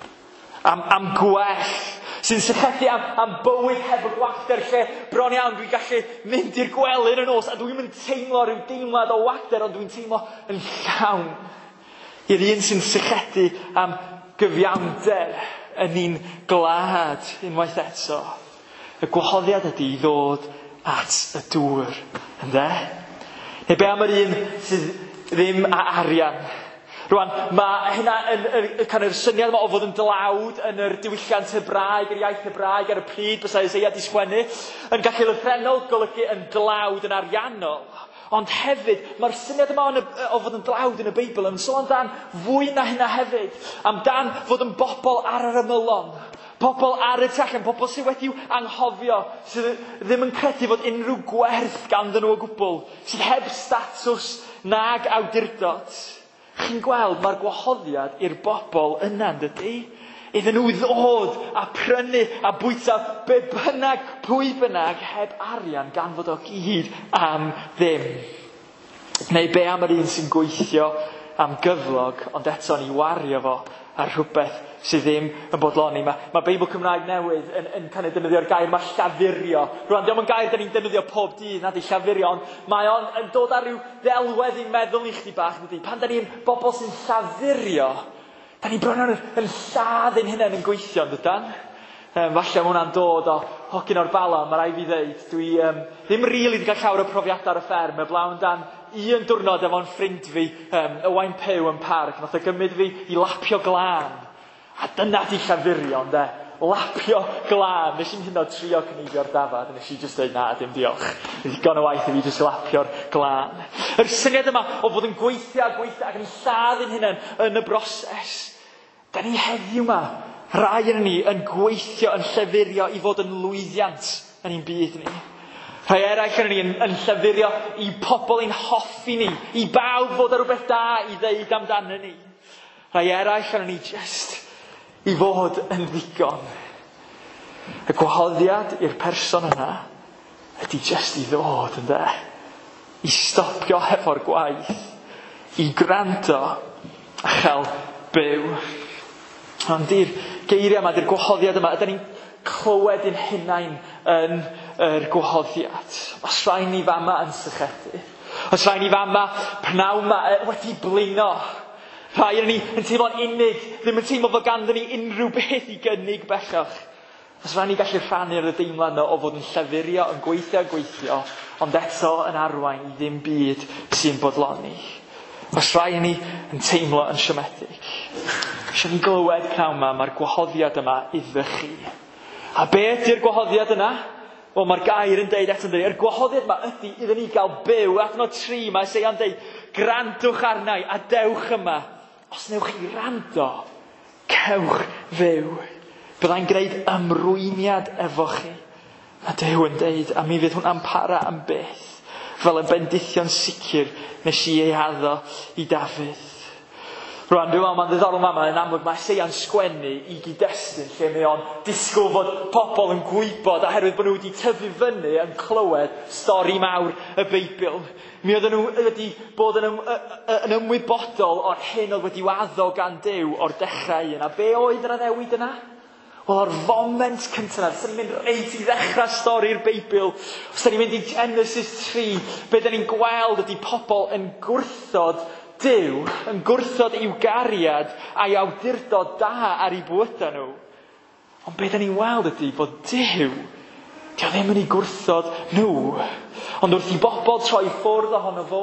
Am, am gwell. Sy'n sychedu am, am bywyd heb y gwagder lle bron iawn dwi'n gallu mynd i'r gwely yn y nos a dwi'n mynd teimlo rhyw deimlad o wagder ond dwi'n teimlo yn llawn. I'r un sy'n sychedu am gyfiawnder yn un glad unwaith eto. Y gwahoddiad ydy i ddod at y dŵr. Ynde? Neu be am yr un sydd ddim â arian? Rwan, mae hynna yn, yn, yn, yn y syniad yma o fod yn dlawd yn yr diwylliant Hebraeg, yr iaith Hebraeg ar y pryd, bys Eseia di sgwennu, yn gallu lythrenol golygu yn dlawd yn ariannol. Ond hefyd, mae'r syniad yma o, o fod yn dlawd yn y Beibl yn sôn amdan fwy na hynna hefyd. Amdan fod yn bobl ar yr ymylon. Pobl ar y tu allan, pobl sydd wedi'w anghofio, sydd ddim yn credu fod unrhyw gwerth ganddyn nhw o gwbl, sydd heb statws nag awdurdod. Chi'n gweld, mae'r gwahoddiad i'r bobl yna, dydy? Iddyn nhw ddod a prynu a bwyta be bynnag, pwy bynnag, heb arian gan fod o gyd am ddim. Neu be am yr un sy'n gweithio am gyflog, ond eto ni wario fo ar rhywbeth sydd ddim yn bodloni. Mae, mae Beibl Cymraeg newydd yn, yn kind of defnyddio'r gair mae llafurio. Rwan, diolch yn gair da ni'n defnyddio pob dydd, nad i llafurio, ond mae o'n yn dod ar ryw ddelwedd i'n meddwl i chdi bach. Dydy. Pan da ni'n bobl sy'n llafurio, da ni bron yn, yn lladd ein hynny yn gweithio, dydan? Um, falle mae hwnna'n dod o hogyn o'r bala, mae rai fi ddeud. Dwi um, ddim rili really wedi cael llawer o profiadau ar y fferm, y blawn dan un diwrnod efo'n ffrind fi, um, y Wain Pew yn parc, nath o gymryd fi i lapio glân. A dyna di llafurio, ynde? Lapio glân. Nes i'n hynod trio cynifio'r dafad, nes i just dweud, na, dim diolch. Digon o waith i fi just lapio'r glân. Yr syniad yma o fod yn gweithio a gweithio ac yn lladd yn hynny yn y broses. Da ni heddiw yma, rai yn ni, yn gweithio, yn llafurio i fod yn lwyddiant yn ein byd ni. Rhai eraill yn ni yn, yn llafurio i pobl ein hoffi ni, i bawb fod ar rhywbeth da i ddeud amdano ni. Rhai eraill yn ni just i fod yn ddigon. Y gwahoddiad i'r person yna ydy just i ddod, ynde? I stopio hefo'r gwaith, i gwrando a chael byw. Ond i'r geiriau yma, i'r gwahoddiad yma, ydyn ni'n clywed ein hunain yn yr gwahoddiad. Os rai ni fama yn sychedu, os rai ni fama pnawn yma wedi blino, rhai yn ni yn teimlo'n unig, ddim yn teimlo fod ganddyn ni unrhyw beth i gynnig bellach. Os rai ni gallu rhannu'r deimlad yna o fod yn llafurio, yn gweithio a gweithio, ond eto yn arwain i ddim byd sy'n bodloni. Os rai ni yn teimlo yn siomedig. Eisiau ni glywed pnawn yma, mae'r gwahoddiad yma iddo chi. A be ydy'r gwahoddiad yna? Wel, mae'r gair yn deud eto'n deud, yr gwahoddiad yma ydy iddyn ni gael byw. Adnod tri, mae Eseia'n deud, grandwch arnau a dewch yma. Os newch chi rando, cewch fyw. Byddai'n gwneud ymrwymiad efo chi. A Duw yn deud, a mi fydd hwnna'n para am byth. Fel y bendithion sicr nes i ei addo i Dafydd. Rwan, dwi'n meddwl mae'n ddiddorol yma, yn amlwg mae Isaiah'n sgwennu i gyd-destun lle mae o'n disgwyl fod pobl yn gwybod oherwydd bod nhw wedi tyfu fyny yn clywed stori mawr y Beibl. Mi oedden nhw wedi bod yn, ym, yn ymwybodol o'r hyn oedd wedi waddo gan Duw o'r dechrau un. A be oedd yr addewid yna? Wel, o'r foment cyntaf yna, os da ni'n mynd reit i ddechrau stori'r Beibl, os da ni'n mynd i Genesis tri, be da ni'n gweld ydy pobl yn gwrthod Duw, yn gwrthod i'w gariad a'i awdurdod da ar ei bwyta nhw. Ond be da ni'n weld ydy bod Duw, dio ddim yn ei gwrthod nhw. Ond wrth i bobl troi ffwrdd ohono fo,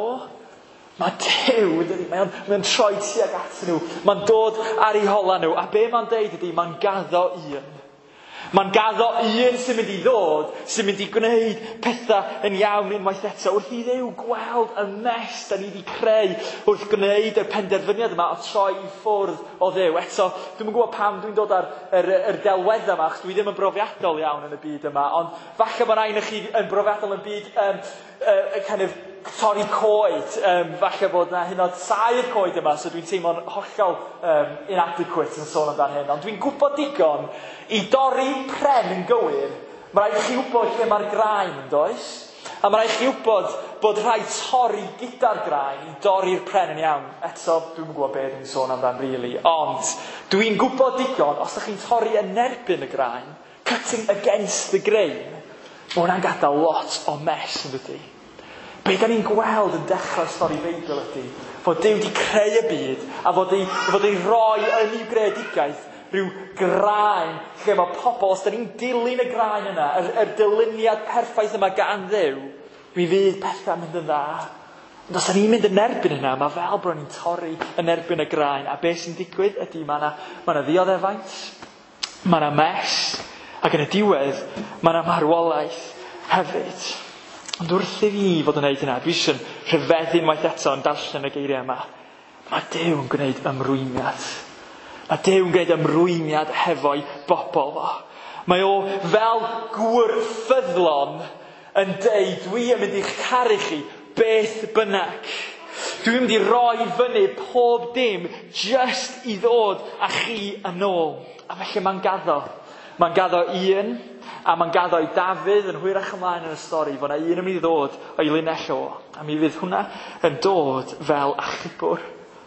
mae Duw, mae o'n, mae o'n troi tuag at nhw. Mae'n dod ar ei hola nhw. A be mae'n deud ydy, mae'n gaddo un. Mae'n gaddo un sy'n mynd i ddod, sy'n mynd i gwneud pethau yn iawn unwaith eto. Wrth i Dduw gweld y mes da ni wedi creu wrth gwneud y penderfyniad yma o troi i ffwrdd o Dduw. Eto, dwi'n gwybod pam dwi'n dod ar yr, yr delwedd yma, achos dwi ddim yn brofiadol iawn yn y byd yma, ond falle bod ein chi yn brofiadol yn byd um, uh, kind of torri coed, um, falle bod yna hyn oed sair coed yma, so dwi'n teimlo'n hollol um, inadequate yn sôn amdan hyn. Ond dwi'n gwybod digon i dorri pren yn gywir, mae rhaid chi wybod lle mae'r graen yn does? A mae rhaid chi wybod bod rhaid torri gyda'r graen i dorri'r pren yn iawn. Eto, dwi'n gwybod beth dwi'n sôn amdan rili, ond dwi'n gwybod digon, os ydych chi'n torri yn erbyn y graen, cutting against the grain, mae hwnna'n gadael lot o mes yn dydy. Be da ni'n gweld yn dechrau stori Beibl ydy, fod Duw wedi creu y byd a fod ei, fod ei roi yn i'w greadigaeth rhyw graen lle mae pobl, os da ni'n dilyn y graen yna, yr, yr dyluniad perffaith yma gan Dduw, mi fydd pethau'n mynd yn dda. Ond os da ni'n mynd yn erbyn yna, mae fel bod ni'n torri yn erbyn y graen. A beth sy'n digwydd ydy, mae yna ma ddioddefaint, mae yna mes, ac yn y diwedd, mae yna marwolaeth hefyd. Ond wrth i fi fod yn gwneud hynna, dwi eisiau rhyfeddu unwaith eto yn darllen y geiriau yma. Mae Duw yn gwneud ymrwymiad. Mae Duw yn gwneud ymrwymiad hefo'i bobl fo. Mae o fel gŵr ffyddlon yn deud, dwi yn mynd i'ch caru chi beth bynnag. Dwi'n mynd i roi fyny pob dim just i ddod â chi yn ôl. A felly mae'n gaddo. Mae'n gaddo un, a mae'n gaddo i Dafydd yn hwyrach ymlaen yn y stori, fod yna un yn mynd i ddod o'i linell o. A mi fydd hwnna yn dod fel achubwr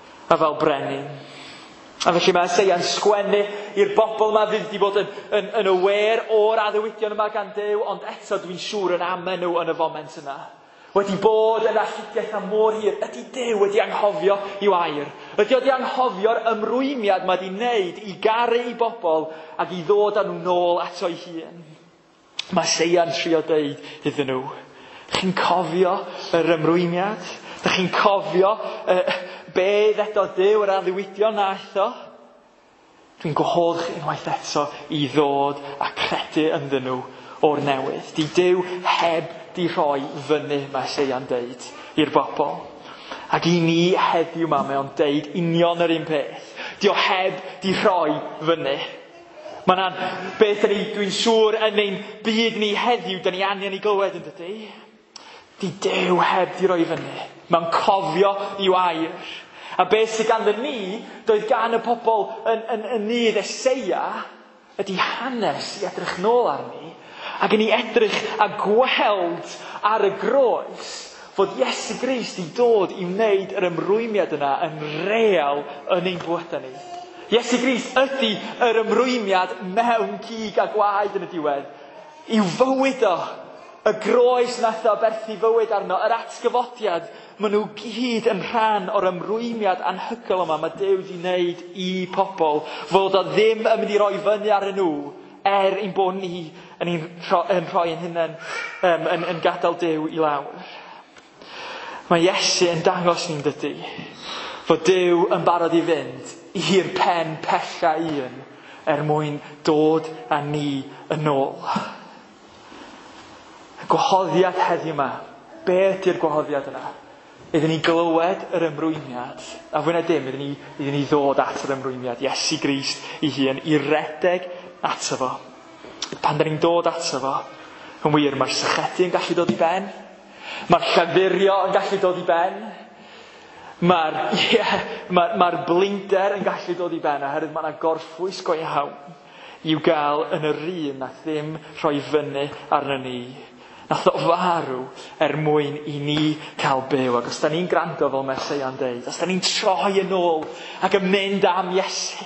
a fel brenin. A felly mae Isaiah'n sgwennu i'r bobl yma fydd wedi bod yn, yn, yn awyr o'r addewidion yma gan Duw, ond eto dwi'n siŵr yn amen nhw yn y foment yna. Wedi bod yn alludiaeth am mor hir, ydy Duw wedi anghofio i'w air. Ydy wedi anghofio'r ymrwymiad mae wedi wneud i garu i bobl ac i ddod â nhw nôl ato'i hun. Mae Isaiah'n trio deud iddyn nhw, chi'n cofio yr ymrwymiad? Dych chi'n cofio uh, be ddedodd Duw yr addewidion na eto? Dwi'n gwahodd chi unwaith eto i ddod a credu ynddyn nhw o'r newydd. Di Duw heb di rhoi fyny, mae Isaiah'n deud, i'r bobl. Ac i ni heddiw yma, mae o'n deud union yr un peth. Di o heb di rhoi fyny. Mae yna'n beth ni, dwi'n siŵr yn ein byd ni heddiw, da ni angen i glywed yn dydy. Di Duw heb di rhoi fyny. Mae'n cofio i'w air. A beth sydd ganddo ni, doedd gan y pobl yn, yn, yn nydd Eseia, ydy hanes i edrych nôl arni, ac yn ei edrych a gweld ar y groes fod Iesu Grist i dod i wneud yr ymrwymiad yna yn real yn ein bwyta ni. Iesu Grist ydy yr ymrwymiad mewn cig a gwaed yn y diwedd. I'w fywyd o, y groes nath o berthu fywyd arno, yr atgyfodiad, maen nhw gyd yn rhan o'r ymrwymiad anhygoel yma mae Duw wedi wneud i pobl, fod o ddim yn mynd i roi fyny ar nhw, er ein bod ni yn, yn rhoi yn hynny um, yn, yn gadael Duw i lawr. Mae Iesu yn dangos ni'n dydy, fod Duw yn barod i fynd i'r pen pella un, er mwyn dod â ni yn ôl. Y gwahoddiad heddiw yma, be ydy'r gwahoddiad yna? Iddyn ni glywed yr ymrwymiad, a fwy na dim, iddyn ni, iddyn ni ddod at yr ymrwymiad, Iesu Grist i hun, i redeg ato fo. Pan da ni'n dod ato fo, yn wir, mae'r sychedu yn gallu dod i ben, mae'r llaffurio yn gallu dod i ben, Mae'r yeah, ma, ma blinder yn gallu dod i ben oherwydd mae yna gorffwys go iawn i'w gael yn yr un nath ddim rhoi fyny arno ni. Nath o farw er mwyn i ni cael byw. Ac os da ni'n gwrando fel Meseia'n deud, os da ni'n troi yn ôl ac yn mynd am Iesu,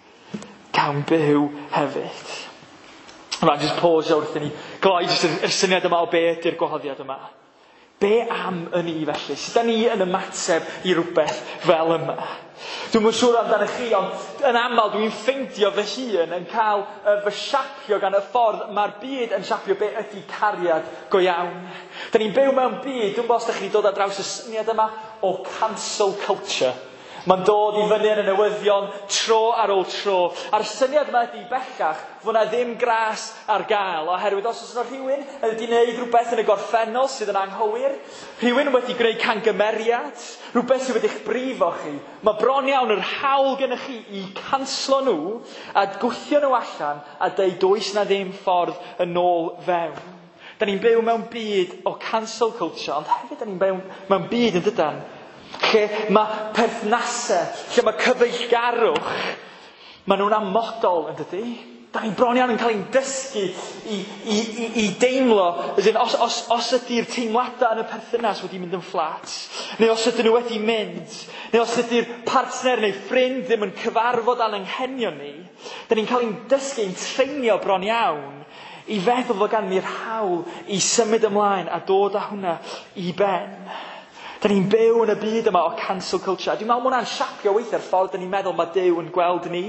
cawn byw hefyd. Mae'n just pause wrth i ni gloi just yr, yr syniad yma o be ydy'r gwahoddiad yma. Be am yn ni felly? Sut da ni yn ymateb i rhywbeth fel yma? Dwi'n mwyn siŵr amdano chi, ond yn aml dwi'n ffeindio fy hun yn cael uh, fy siapio gan y ffordd mae'r byd yn siapio be ydy cariad go iawn. Da ni'n byw mewn byd, dwi'n bos da chi dod ar draws y syniad yma o cancel culture. Mae'n dod i fyny yn y newyddion tro ar ôl tro. A'r syniad yma ydy bellach fod yna ddim gras ar gael. Oherwydd os oes yna rhywun wedi gwneud rhywbeth yn y gorffennol sydd yn anghywir, rhywun wedi gwneud cangymeriad, rhywbeth sydd wedi'ch brifo chi, mae bron iawn yr hawl gennych chi i canslo nhw a gwthio nhw allan a deud does na ddim ffordd yn ôl fewn. Da ni'n byw mewn byd o cancel culture, ond hefyd da ni'n byw mewn byd yn dydan lle mae perthnasau, lle mae cyfeillgarwch, maen nhw'n amodol yn dydy. Da ni'n bron iawn yn cael ein dysgu i, i, i, i deimlo, in, os, os, os ydy'r teimladau yn y perthynas wedi mynd yn fflat, neu os ydyn nhw wedi mynd, neu os ydy'r partner neu ffrind ddim yn cyfarfod a'n anghenion ni, da ni'n cael ein dysgu, ein treinio bron iawn i feddwl fod gan ni'r hawl i symud ymlaen a dod â hwnna i ben. Da ni'n byw yn y byd yma o cancel culture. Dwi'n meddwl mae hwnna'n siapio weithiau'r ffordd da ni'n meddwl mae Duw yn gweld ni.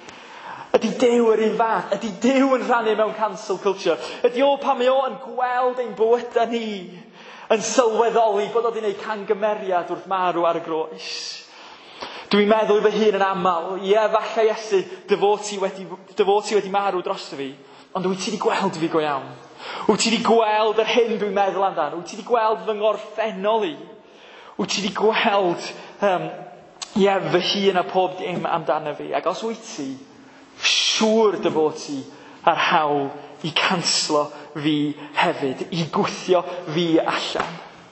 Ydy Duw yr un fath? Ydy Duw yn rhannu mewn cancel culture? Ydy o pan mae o yn gweld ein bywydau ni yn sylweddoli bod o wedi gwneud cangymeriad wrth marw ar y groes? Dwi'n meddwl i fy hun yn aml, ie, falle Iesu, dyfoti wedi, dyfoti wedi marw dros fi, ond wyt ti wedi gweld fi go iawn? Wyt ti wedi gweld yr hyn dwi'n meddwl amdano? Wyt ti wedi gweld fy ngorffennol i? Wyt ti wedi gweld um, ie, fy hun a pob dim amdano fi? Ac os wyt ti, siŵr dy fod ti ar hawl i canslo fi hefyd, i gwthio fi allan.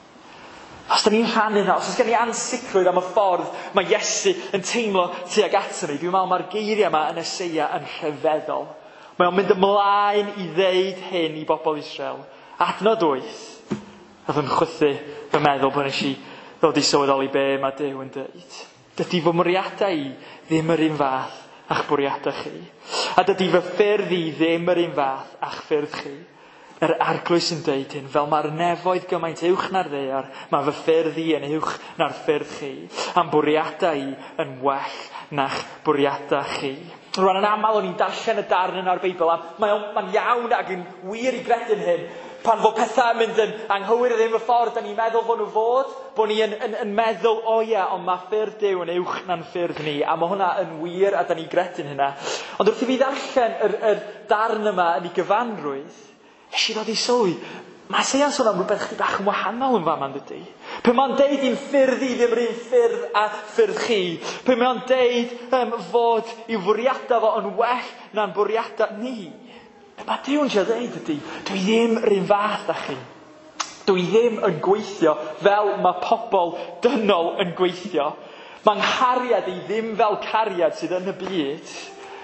Os da ni'n rhannu na, os oes gen i ansicrwydd am y ffordd mae Iesu yn teimlo tuag ato ni, dwi'n meddwl mae'r geiriau yma yn Eseia yn rhyfeddol. Mae o'n mynd ymlaen i ddeud hyn i bobl Israel. Adnod wyth, oedd yn chwythu fy meddwl bod nes i ddod i sylweddoli be mae Duw yn dweud. Dydy fy mwriadau i ddim yr un fath a'ch bwriadau chi. A dydy fy ffyrdd i ddim yr un fath a'ch ffyrdd chi. Yr arglwys yn dweud hyn, fel mae'r nefoedd gymaint uwch na'r ddaear, mae fy ffyrdd i yn uwch na'r ffyrdd chi. A'n bwriadau i yn well na'ch bwriadau chi. Rwan yn aml o'n i'n darllen y darn yn ar Beibl, a mae'n iawn ac yn wir i gredu'n hyn, pan fod pethau yn mynd yn anghywir ddim y ffordd, da ni'n meddwl fod nhw fod, bod ni yn, yn, yn meddwl, o ia, ond mae ffyrdd Duw yn uwch na'n ffyrdd ni, a mae hwnna yn wir, a da ni'n gredu'n hynna. Ond wrth i fi ddarllen yr, yr darn yma yn ei gyfanrwydd, nes i ddod i sylwi, mae Eseia'n sôn am rhywbeth chydig bach yn wahanol yn fama, dydy. Pe mae'n deud i'n ffyrdd i ddim yr un ffyrdd a ffyrdd chi. Pe mae'n deud um, fod i'w fwriadau fo yn well na'n bwriadau ni. Pe mae Duw'n siarad dweud ydy, dwi ddim yr un fath â chi. Dwi ddim yn gweithio fel mae pobl dynol yn gweithio. Mae'n nghariad i ddim fel cariad sydd yn y byd.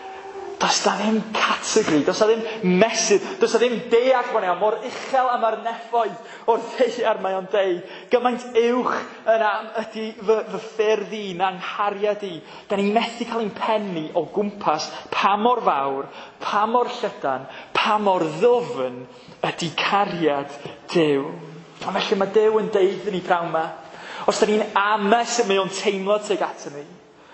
Does da ddim categori, does da ddim mesur, does da ddim deall fan iawn, mor uchel am ar nefoedd o'r ddeiar mae o'n deud. Gymaint uwch yn am ydy fy, fy ffyrdd i na'n nghariad i. Da ni'n methu cael ein penni o gwmpas pa mor fawr, pa mor llydan, pa mor ddwfn ydy cariad Duw. Ond felly mae Duw yn deud yn ei prawn yma, os da ni'n ames y mae o'n teimlo tuag ato ni,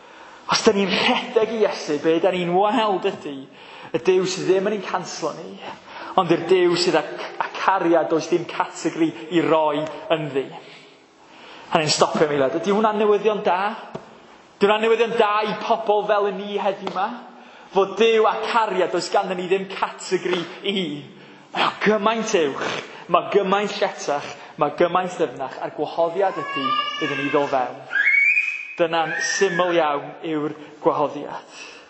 os da ni'n rhedeg i Iesu, be da ni'n weld ydy, y Duw sydd ddim yn ein canslo ni, ond yr Duw sydd â, â cariad does dim categori i roi yn ddi. A ni'n stopio mi led. Ydy hwnna'n newyddion da? Ydy hwnna'n newyddion da i pobl fel y ni heddiw yma? Fod Duw a cariad does ganddyn ni ddim categori i. Mae o gymaint uwch, mae gymaint lletach, mae gymaint ddyfnach, a'r gwahoddiad ydy iddyn ni ddod fewn. Dyna'n syml iawn yw'r gwahoddiad.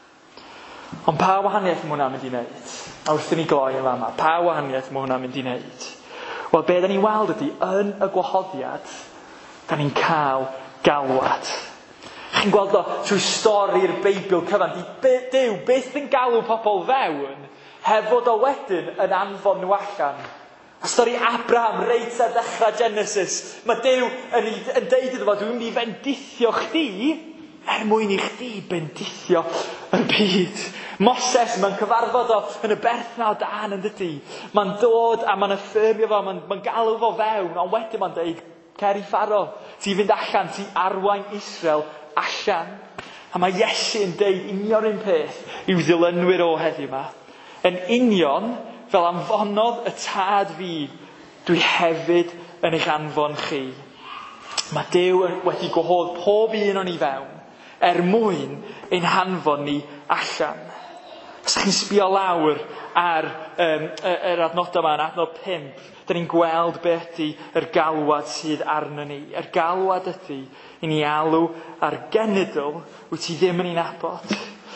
Ond pa wahaniaeth mae hwnna'n mynd i wneud? A wrth i ni gloi yn fama, pa wahaniaeth mae hwnna'n mynd i wneud? Wel, be da ni'n weld ydy, yn y gwahoddiad, da ni'n cael galwad. Chi'n gweld o trwy stori'r Beibl cyfan, di Duw byth yn galw pobl fewn, heb fod o wedyn yn anfon nhw allan. A stori Abraham reit ar ddechrau Genesis, mae Duw yn, yn deud iddo fo, dwi'n mynd i fendithio chdi, er mwyn i chdi bendithio y byd. Moses, mae'n cyfarfod o yn y berthna o dan yn dydi. Mae'n dod a mae'n affirmio fo, mae'n ma galw fo fewn, ond wedyn mae'n deud, cer i Pharo, ti fynd allan, ti arwain Israel allan. A mae Iesu yn deud union un peth i'w ddilynwyr o heddiw yma. Yn union, fel anfonodd y tad fi, dwi hefyd yn eich anfon chi. Mae Duw wedi gwahodd pob un o'n i fewn, er mwyn ein hanfon ni allan. Os chi'n sbio lawr ar um, yr adnodau yma, yn adnod pump, da ni'n gweld beth ydy yr galwad sydd arno ni. Yr galwad ydy i ni alw ar genedl wyt ti ddim yn ei nabod.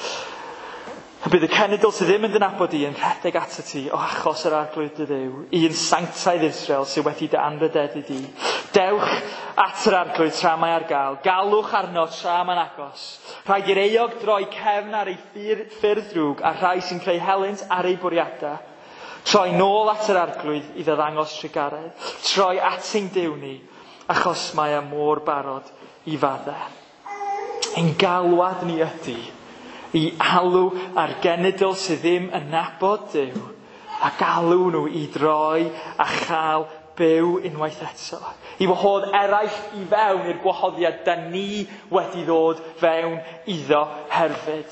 Bydd y cenedl sydd ddim yn dy nabod i yn rhedeg ato ti o achos yr arglwydd y Dduw, un sanctaidd Israel sydd wedi dy anrhyddeddu di. Dewch at yr arglwydd tra mae ar gael, galwch arno tra mae'n agos. Rhaid i'r eog droi cefn ar ei ffyrdd drwg a rhai sy'n creu helynt ar ei bwriadau. Troi nôl at yr arglwydd i ddangos trigaredd. Troi at ein Duw ni, achos mae e mor barod i faddau. Ein galwad ni ydy i alw ar genedl sydd ddim yn nabod Duw a galw nhw i droi a chael byw unwaith eto. I wahodd eraill i fewn i'r gwahoddiad da ni wedi ddod fewn iddo hefyd.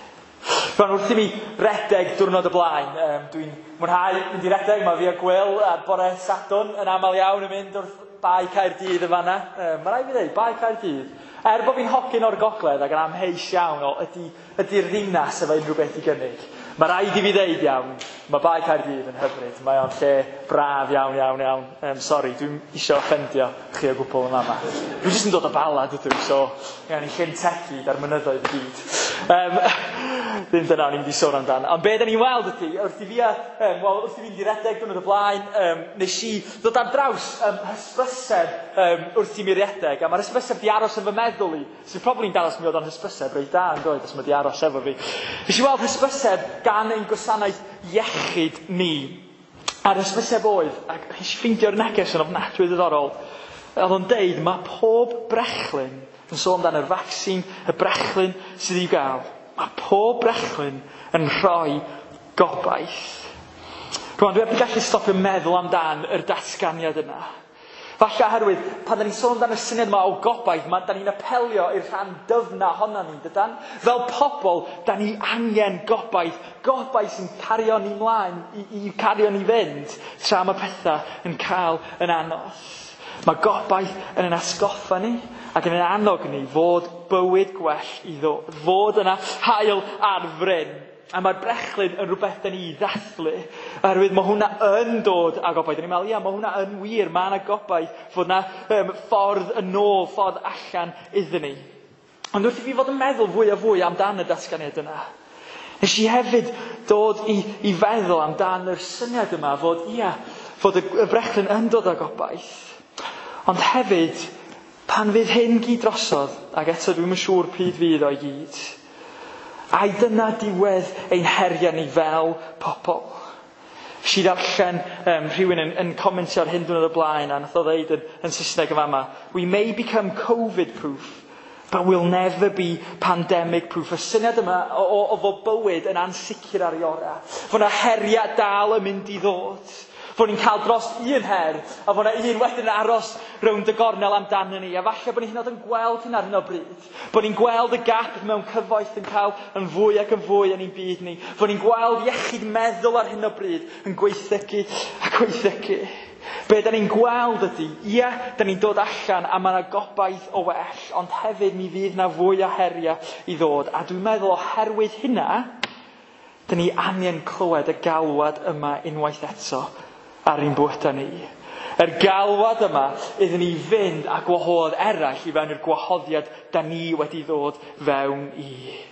Rwan wrth i mi redeg diwrnod y blaen, um, dwi'n mwynhau mynd i redeg, mae fi a Gwyl a bore Sadwn yn aml iawn yn mynd wrth Bae Caerdydd y fanna. Um, mae rai fi ddweud, Bae Caerdydd. Er bod fi'n hogyn o'r gogledd ac yn amheus iawn o ydy, ydy'r ddinas efo unrhyw beth i gynnig. Mae rhaid i fi ddeud iawn, mae Bae Caerdydd yn hyfryd. Mae o'n lle braf iawn, iawn, iawn. Um, Sori, dwi'n eisiau offendio chi o gwbl yn yma. Dwi'n jyst yn dod o balad ydw, so gan i llyn tegid ar mynyddoedd y byd. Um, Ddim dyna o'n i'n mynd i sôn amdan. Ond be da ni'n weld ydy, wrth i fi a, um, wel, wrth i fi'n di redeg dyn nhw'n y blaen, um, nes i ddod ar draws um, hysbyseb um, wrth i mi redeg. A mae'r hysbyseb di aros yn fy meddwl i, sy'n probably'n dalos mi oedd o'n hysbyseb reit da yn doedd, os mae di aros efo fi. Nes i weld hysbyseb gan ein gwasanaeth iechyd ni. A'r hysbyseb oedd, ac nes i ffeindio'r neges yn ofnadwy ddiddorol, oedd o'n deud, mae pob brechlyn, yn sôn amdan yr vaccine, y brechlyn sydd i'w gael, mae pob brechlyn yn rhoi gobaith. Rwan, dwi heb di gallu stopio meddwl amdan yr datganiad yna. Falle oherwydd, pan da ni'n sôn amdan y syniad yma o gobaith, ma, da ni'n apelio i'r rhan dyfna honna ni, dydan? Fel pobl, da ni angen gobaith. Gobaith sy'n cario ni mlaen, i, i cario ni fynd, tra mae pethau yn cael yn anodd. Mae gobaith yn yn asgoffa ni ac yn yn annog ni fod bywyd gwell i ddod. Fod yna hael ar fryn. A mae'r brechlyn yn rhywbeth da ni i ddathlu. Oherwydd mae hwnna yn dod â gobaith. Ni'n meddwl, ia, mae hwnna yn wir. Mae yna gobaith fod yna um, ffordd yn ôl, ffordd allan iddyn ni. Ond wrth i fi fod yn meddwl fwy a fwy amdan y datganiad yna, nes i hefyd dod i, i feddwl amdan yr syniad yma fod, ia, fod y, y brechlyn yn dod â gobaith. Ond hefyd, pan fydd hyn gyd drosodd, ac eto dwi'n yn siŵr pryd fydd o'i gyd, a dyna diwedd ein heriau ni fel pobl. Si ddarllen um, rhywun yn, yn comentio ar hyn dwi'n y blaen, a nath o ddeud yn, yn Saesneg yn fama, we may become COVID-proof, but we'll never be pandemic-proof. Y syniad yma o, o, o fod bywyd yn ansicr ar ei ora. Fod yna heriau dal yn mynd i ddod. Fod ni'n cael dros un her, a fod yna un wedyn yn aros rownd y gornel amdano ni. A falle bod ni'n hynod yn gweld hyn ar hyn o bryd. Bod ni'n gweld y gap mewn cyfoeth yn cael yn fwy ac yn fwy yn ein byd ni. Fod ni'n gweld iechyd meddwl ar hyn o bryd yn gweithygu a gweithygu. Be da ni'n gweld ydy, ia, da ni'n dod allan a mae yna gobaith o well, ond hefyd mi fydd yna fwy o heriau i ddod. A dwi'n meddwl oherwydd hynna, da ni angen clywed y galwad yma unwaith eto ar ein bwyta ni. Yr galwad yma iddyn ni fynd a gwahodd eraill i fewn i'r gwahoddiad da ni wedi ddod fewn i.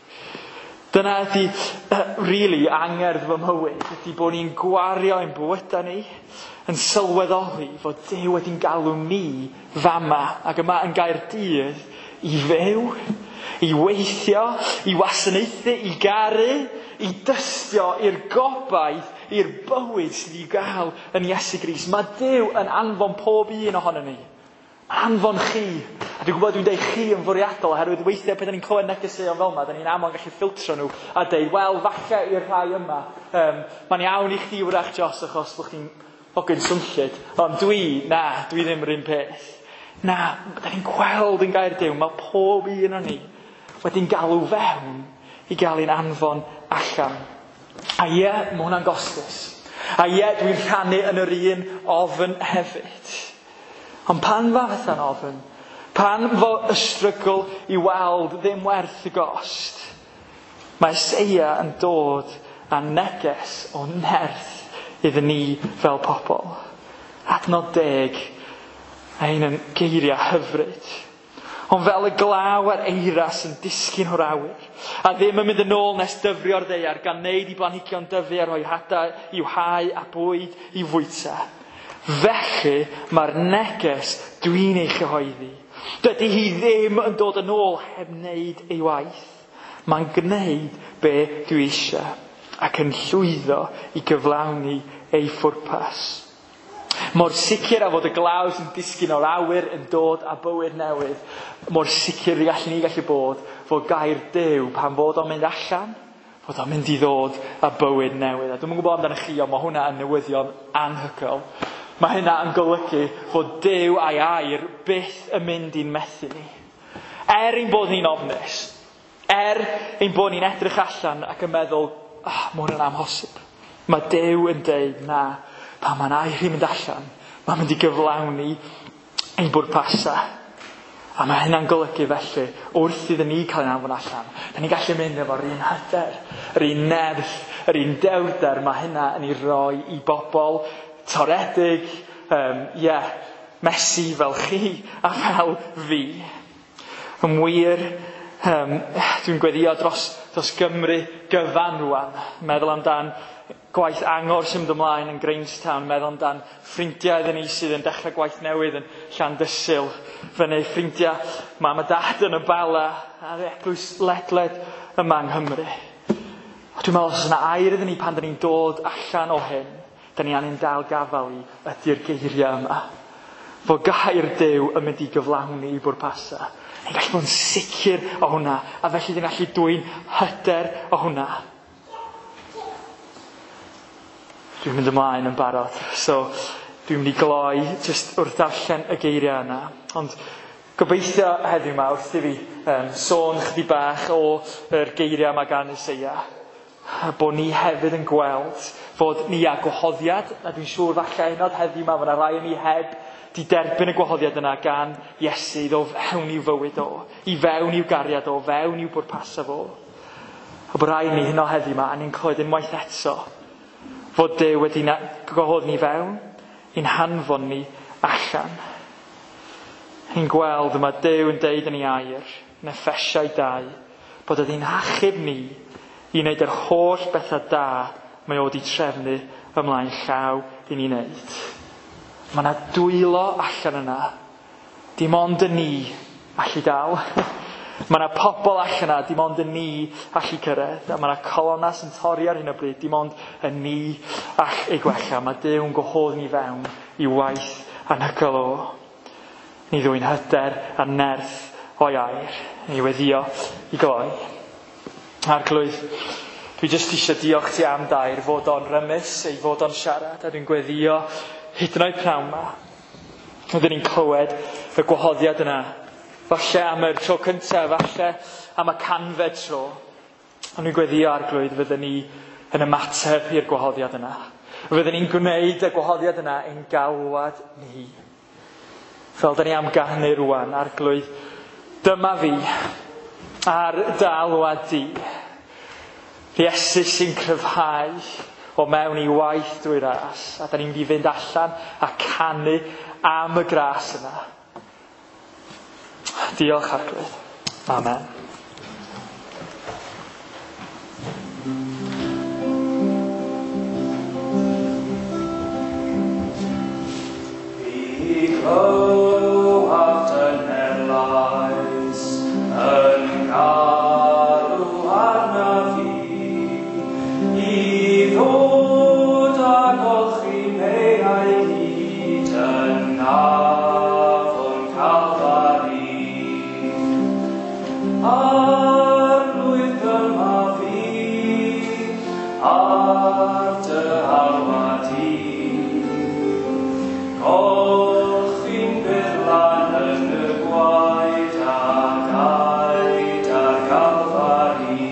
Dyna ydy, uh, really, angerdd fy mywyd, ydy bod ni'n gwario ein bwyta ni, yn sylweddoli fod Duw wedi'n galw ni fama, ac yma yn Gaerdydd, i fyw, i weithio, i wasanaethu, i garu, i dystio i'r gobaith, i'r bywyd sydd i gael yn Iesu Grist. Mae Duw yn anfon pob un ohono ni. Anfon chi. A dwi'n gwybod dwi'n deud chi yn fwriadol oherwydd weithiau pan ni'n clywed negeseuon fel yma, da ni'n aml gallu ffiltro nhw a deud, wel, falle i'r rhai yma, um, mae'n iawn i chdi wrach Jos achos bod chdi'n hogyn swnllyd. Ond dwi, na, dwi ddim yr un peth. Na, da ni'n gweld yn gair Duw, mae pob un o'n ni wedi'n galw fewn i gael ein anfon allan. A ie, mae hwnna'n gostus. A ie, dwi'n rhannu yn yr un ofn hefyd. Ond pan fath yn ofn, pan fo y strygl i weld ddim werth y gost, mae Eseia yn dod â neges o nerth iddyn ni fel pobl. Adnod deg, ein yn geiriau hyfryd. Ond fel y glaw a'r eira sy'n disgyn o'r awyr, a ddim yn mynd yn ôl nes dyfrio'r ddaear, gan wneud i blanhigion dyfu a rhoi hadau i'w hau a bwyd i fwyta. Felly mae'r neges dwi'n ei chyhoeddi. Dydy hi ddim yn dod yn ôl heb wneud ei waith. Mae'n gwneud be dwi eisiau ac yn llwyddo i gyflawni ei phwrpas. Mor sicr a fod y glaw sy'n disgyn o'r awyr yn dod â bywyd newydd, mor sicr i gallu ni gallu bod fod gair Duw pan fod o'n mynd allan, fod o'n mynd i ddod â bywyd newydd. A dwi'n gwybod amdano chi, ond mae hwnna yn newyddion anhygoel. Mae hynna yn golygu fod Duw a'i air byth yn mynd i'n methu ni. Er ein bod ni'n ofnus, er ein bod ni'n edrych allan ac yn meddwl, ah, mae hwnna'n amhosib. Mae Duw yn deud, na, pan mae'n air i'n mynd allan, mae'n mynd i gyflawni ein bwrpasa. A mae hynna'n golygu felly, wrth iddyn ni cael ein anfon allan, da ni gallu mynd efo'r un hyder, yr un nerth, yr un dewrder, mae hynna yn ei roi i bobl toredig, um, yeah, mesi fel chi a fel fi. Yn wir, um, dwi'n gweddio dros, dros Gymru gyfan rwan, meddwl amdan gwaith angor sy'n mynd ymlaen yn Grangetown, meddwl amdan ffrindiau iddyn ni sydd yn dechrau gwaith newydd yn Llandysul. Fyny ffrindiau mam a dad yn y Bala a'r eglwys ledled yma yng Nghymru. A dwi'n meddwl os yna air iddyn ni pan da ni'n dod allan o hyn, da ni angen dal gafal i ydy'r geiriau yma. Fod gair Duw yn mynd i gyflawni i bwrpasa. Ni'n gallu bod yn sicr o hwnna, a felly ni'n gallu dwy'n hyder o hwnna. Dwi'n mynd ymlaen yn barod, so dwi'n mynd i gloi jyst wrth darllen y geiriau yna. Ond gobeithio heddiw yma wrth i fi um, sôn chdi bach o'r geiriau yma gan Eseia. Bod ni hefyd yn gweld fod ni a gwahoddiad, a dwi'n siŵr falle unod heddiw yma, fyna rai ni heb di derbyn y gwahoddiad yna gan Iesu iddo fewn i'w fywyd o, i fewn i'w gariad o, fewn i'w bwrpasa fo. A bod rai ni hynod heddiw yma, a ni'n clywed unwaith eto, fod Duw wedi gwahodd ni fewn, i'n hanfon ni allan. Ni'n gweld yma Duw yn deud yn ei air, yn Effesiau dau, bod ydy'n achub ni i wneud yr holl bethau da mae o wedi trefnu ymlaen llaw i ni wneud. Mae yna dwylo allan yna, dim ond yn ni allu dal. Mae yna pobl allan yna, dim ond yn ni allu cyrraedd. A mae yna colonna sy'n torri ar hyn o bryd, dim ond yn ni all ei gwella. Mae Duw yn gwahodd ni fewn i waith anhygoel o. Ni ddwy'n hyder a nerth o'i air. Ni weddio i gloi. Arglwydd, dwi jyst eisiau diolch ti am dair fod o'n rymus ei fod o'n siarad, a dwi'n gweddio hyd yn oed pnawn yma. Oedden ni'n clywed y gwahoddiad yna, falle am yr tro cyntaf, falle am y canfed tro. Ond dwi'n gweddio arglwydd fydden ni yn ymateb i'r gwahoddiad yna. Fydden ni'n gwneud y gwahoddiad yna ein galwad ni. Fel da ni am ganu rwan, arglwydd, dyma fi ar dalwad di. Iesu sy'n cryfhau o mewn i waith drwy ras, a da ni'n mynd i fynd allan a canu am y gras yna. Diolch arglwydd. Amen. We go after their lives. Arwydd dyma fi, ar dy alwad i. Golchi'n byrlan yn y gwaed ac aed ar galfari.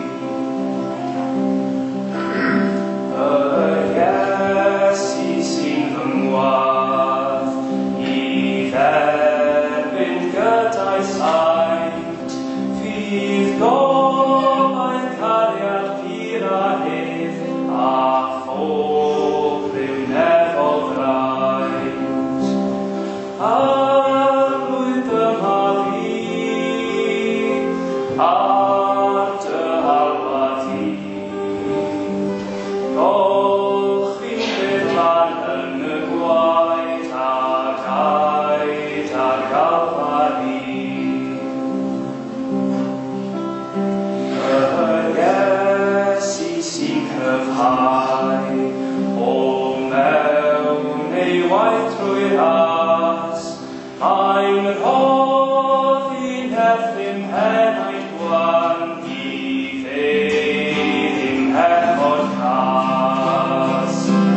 Y Iesu sy'n fy ngwadd i dderbyn gyda'i saint, fydd gofa'n cariad pur a hedd a phob rhywnefol draed. Arwydd dyma fi, ar dy alwad i. Golchi'n byrlan yn y gwaed ac aed ar galfari. Y Iesu sy'n cryfhau o mewn ei waith trwy'r ras, mae'n rhoddi'n herthyn henaid gwan i ddim hechod cas.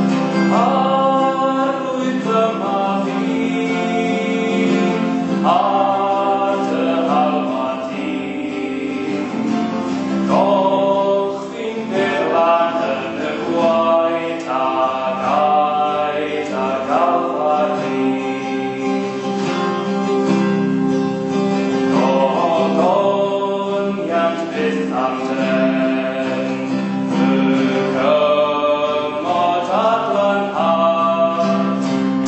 Arwydd dyma fi, ar dy alwad i. Golchi'n byrlan yn y gwaed ac aed ar galfari. Gogoniant byth am den, y cymod adlanhad,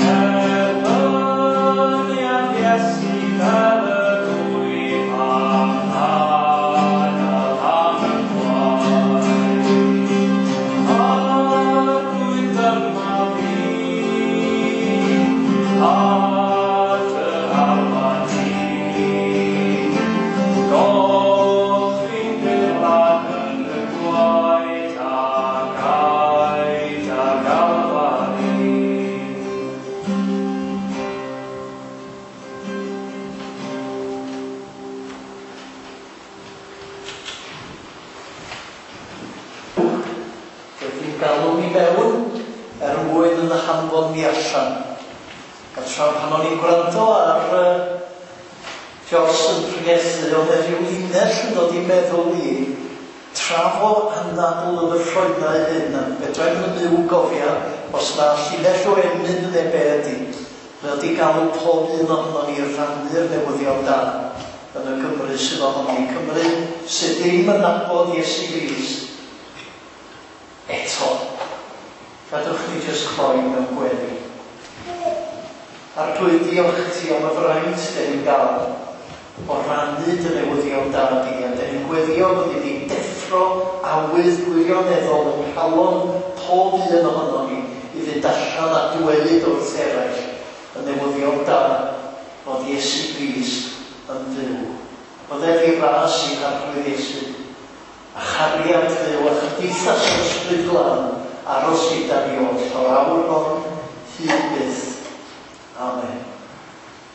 erbyniad Iesu fel y dwy pamhan am y gwaed. Arwydd dyma fi, ar dy alwad i. Golchi'n byrlan yn y gwaed ac aed ar galfari. Wedi galw ni mewn er mwyn yn hanfon ni allan. Gatra pan o'n i'n gwrando ar uh, Jos yn pregethu, oedd e rhyw linell yn dod i meddwl i trafo anadl yn y ffroedau hyn, a bedrai'n mynyw gofio os na llinell o emyn neu be ydi. Fe wedi galw pob un ohono ni rhannu'r newyddion da yn y Gymru sydd ohono ni. Cymru sydd ddim yn nabod Iesu Grist. Eto, gadwch ni jyst cloi mewn gweddi. A'r dwy diolch ti am y fraint dyn ni'n gael o rannu dy newyddion da di, a dyn ni'n gweddio bod ni wedi deffro awydd gwirioneddol yn calon pob un ohono ni i fynd allan a dweud wrth eraill y newyddion da bod Iesu Grist yn fyw. Bod e'r i ras i harglwydd Iesu, a chariad fyw a chydeithas o ysbryd lan aros gyda ni oll o'r awr hon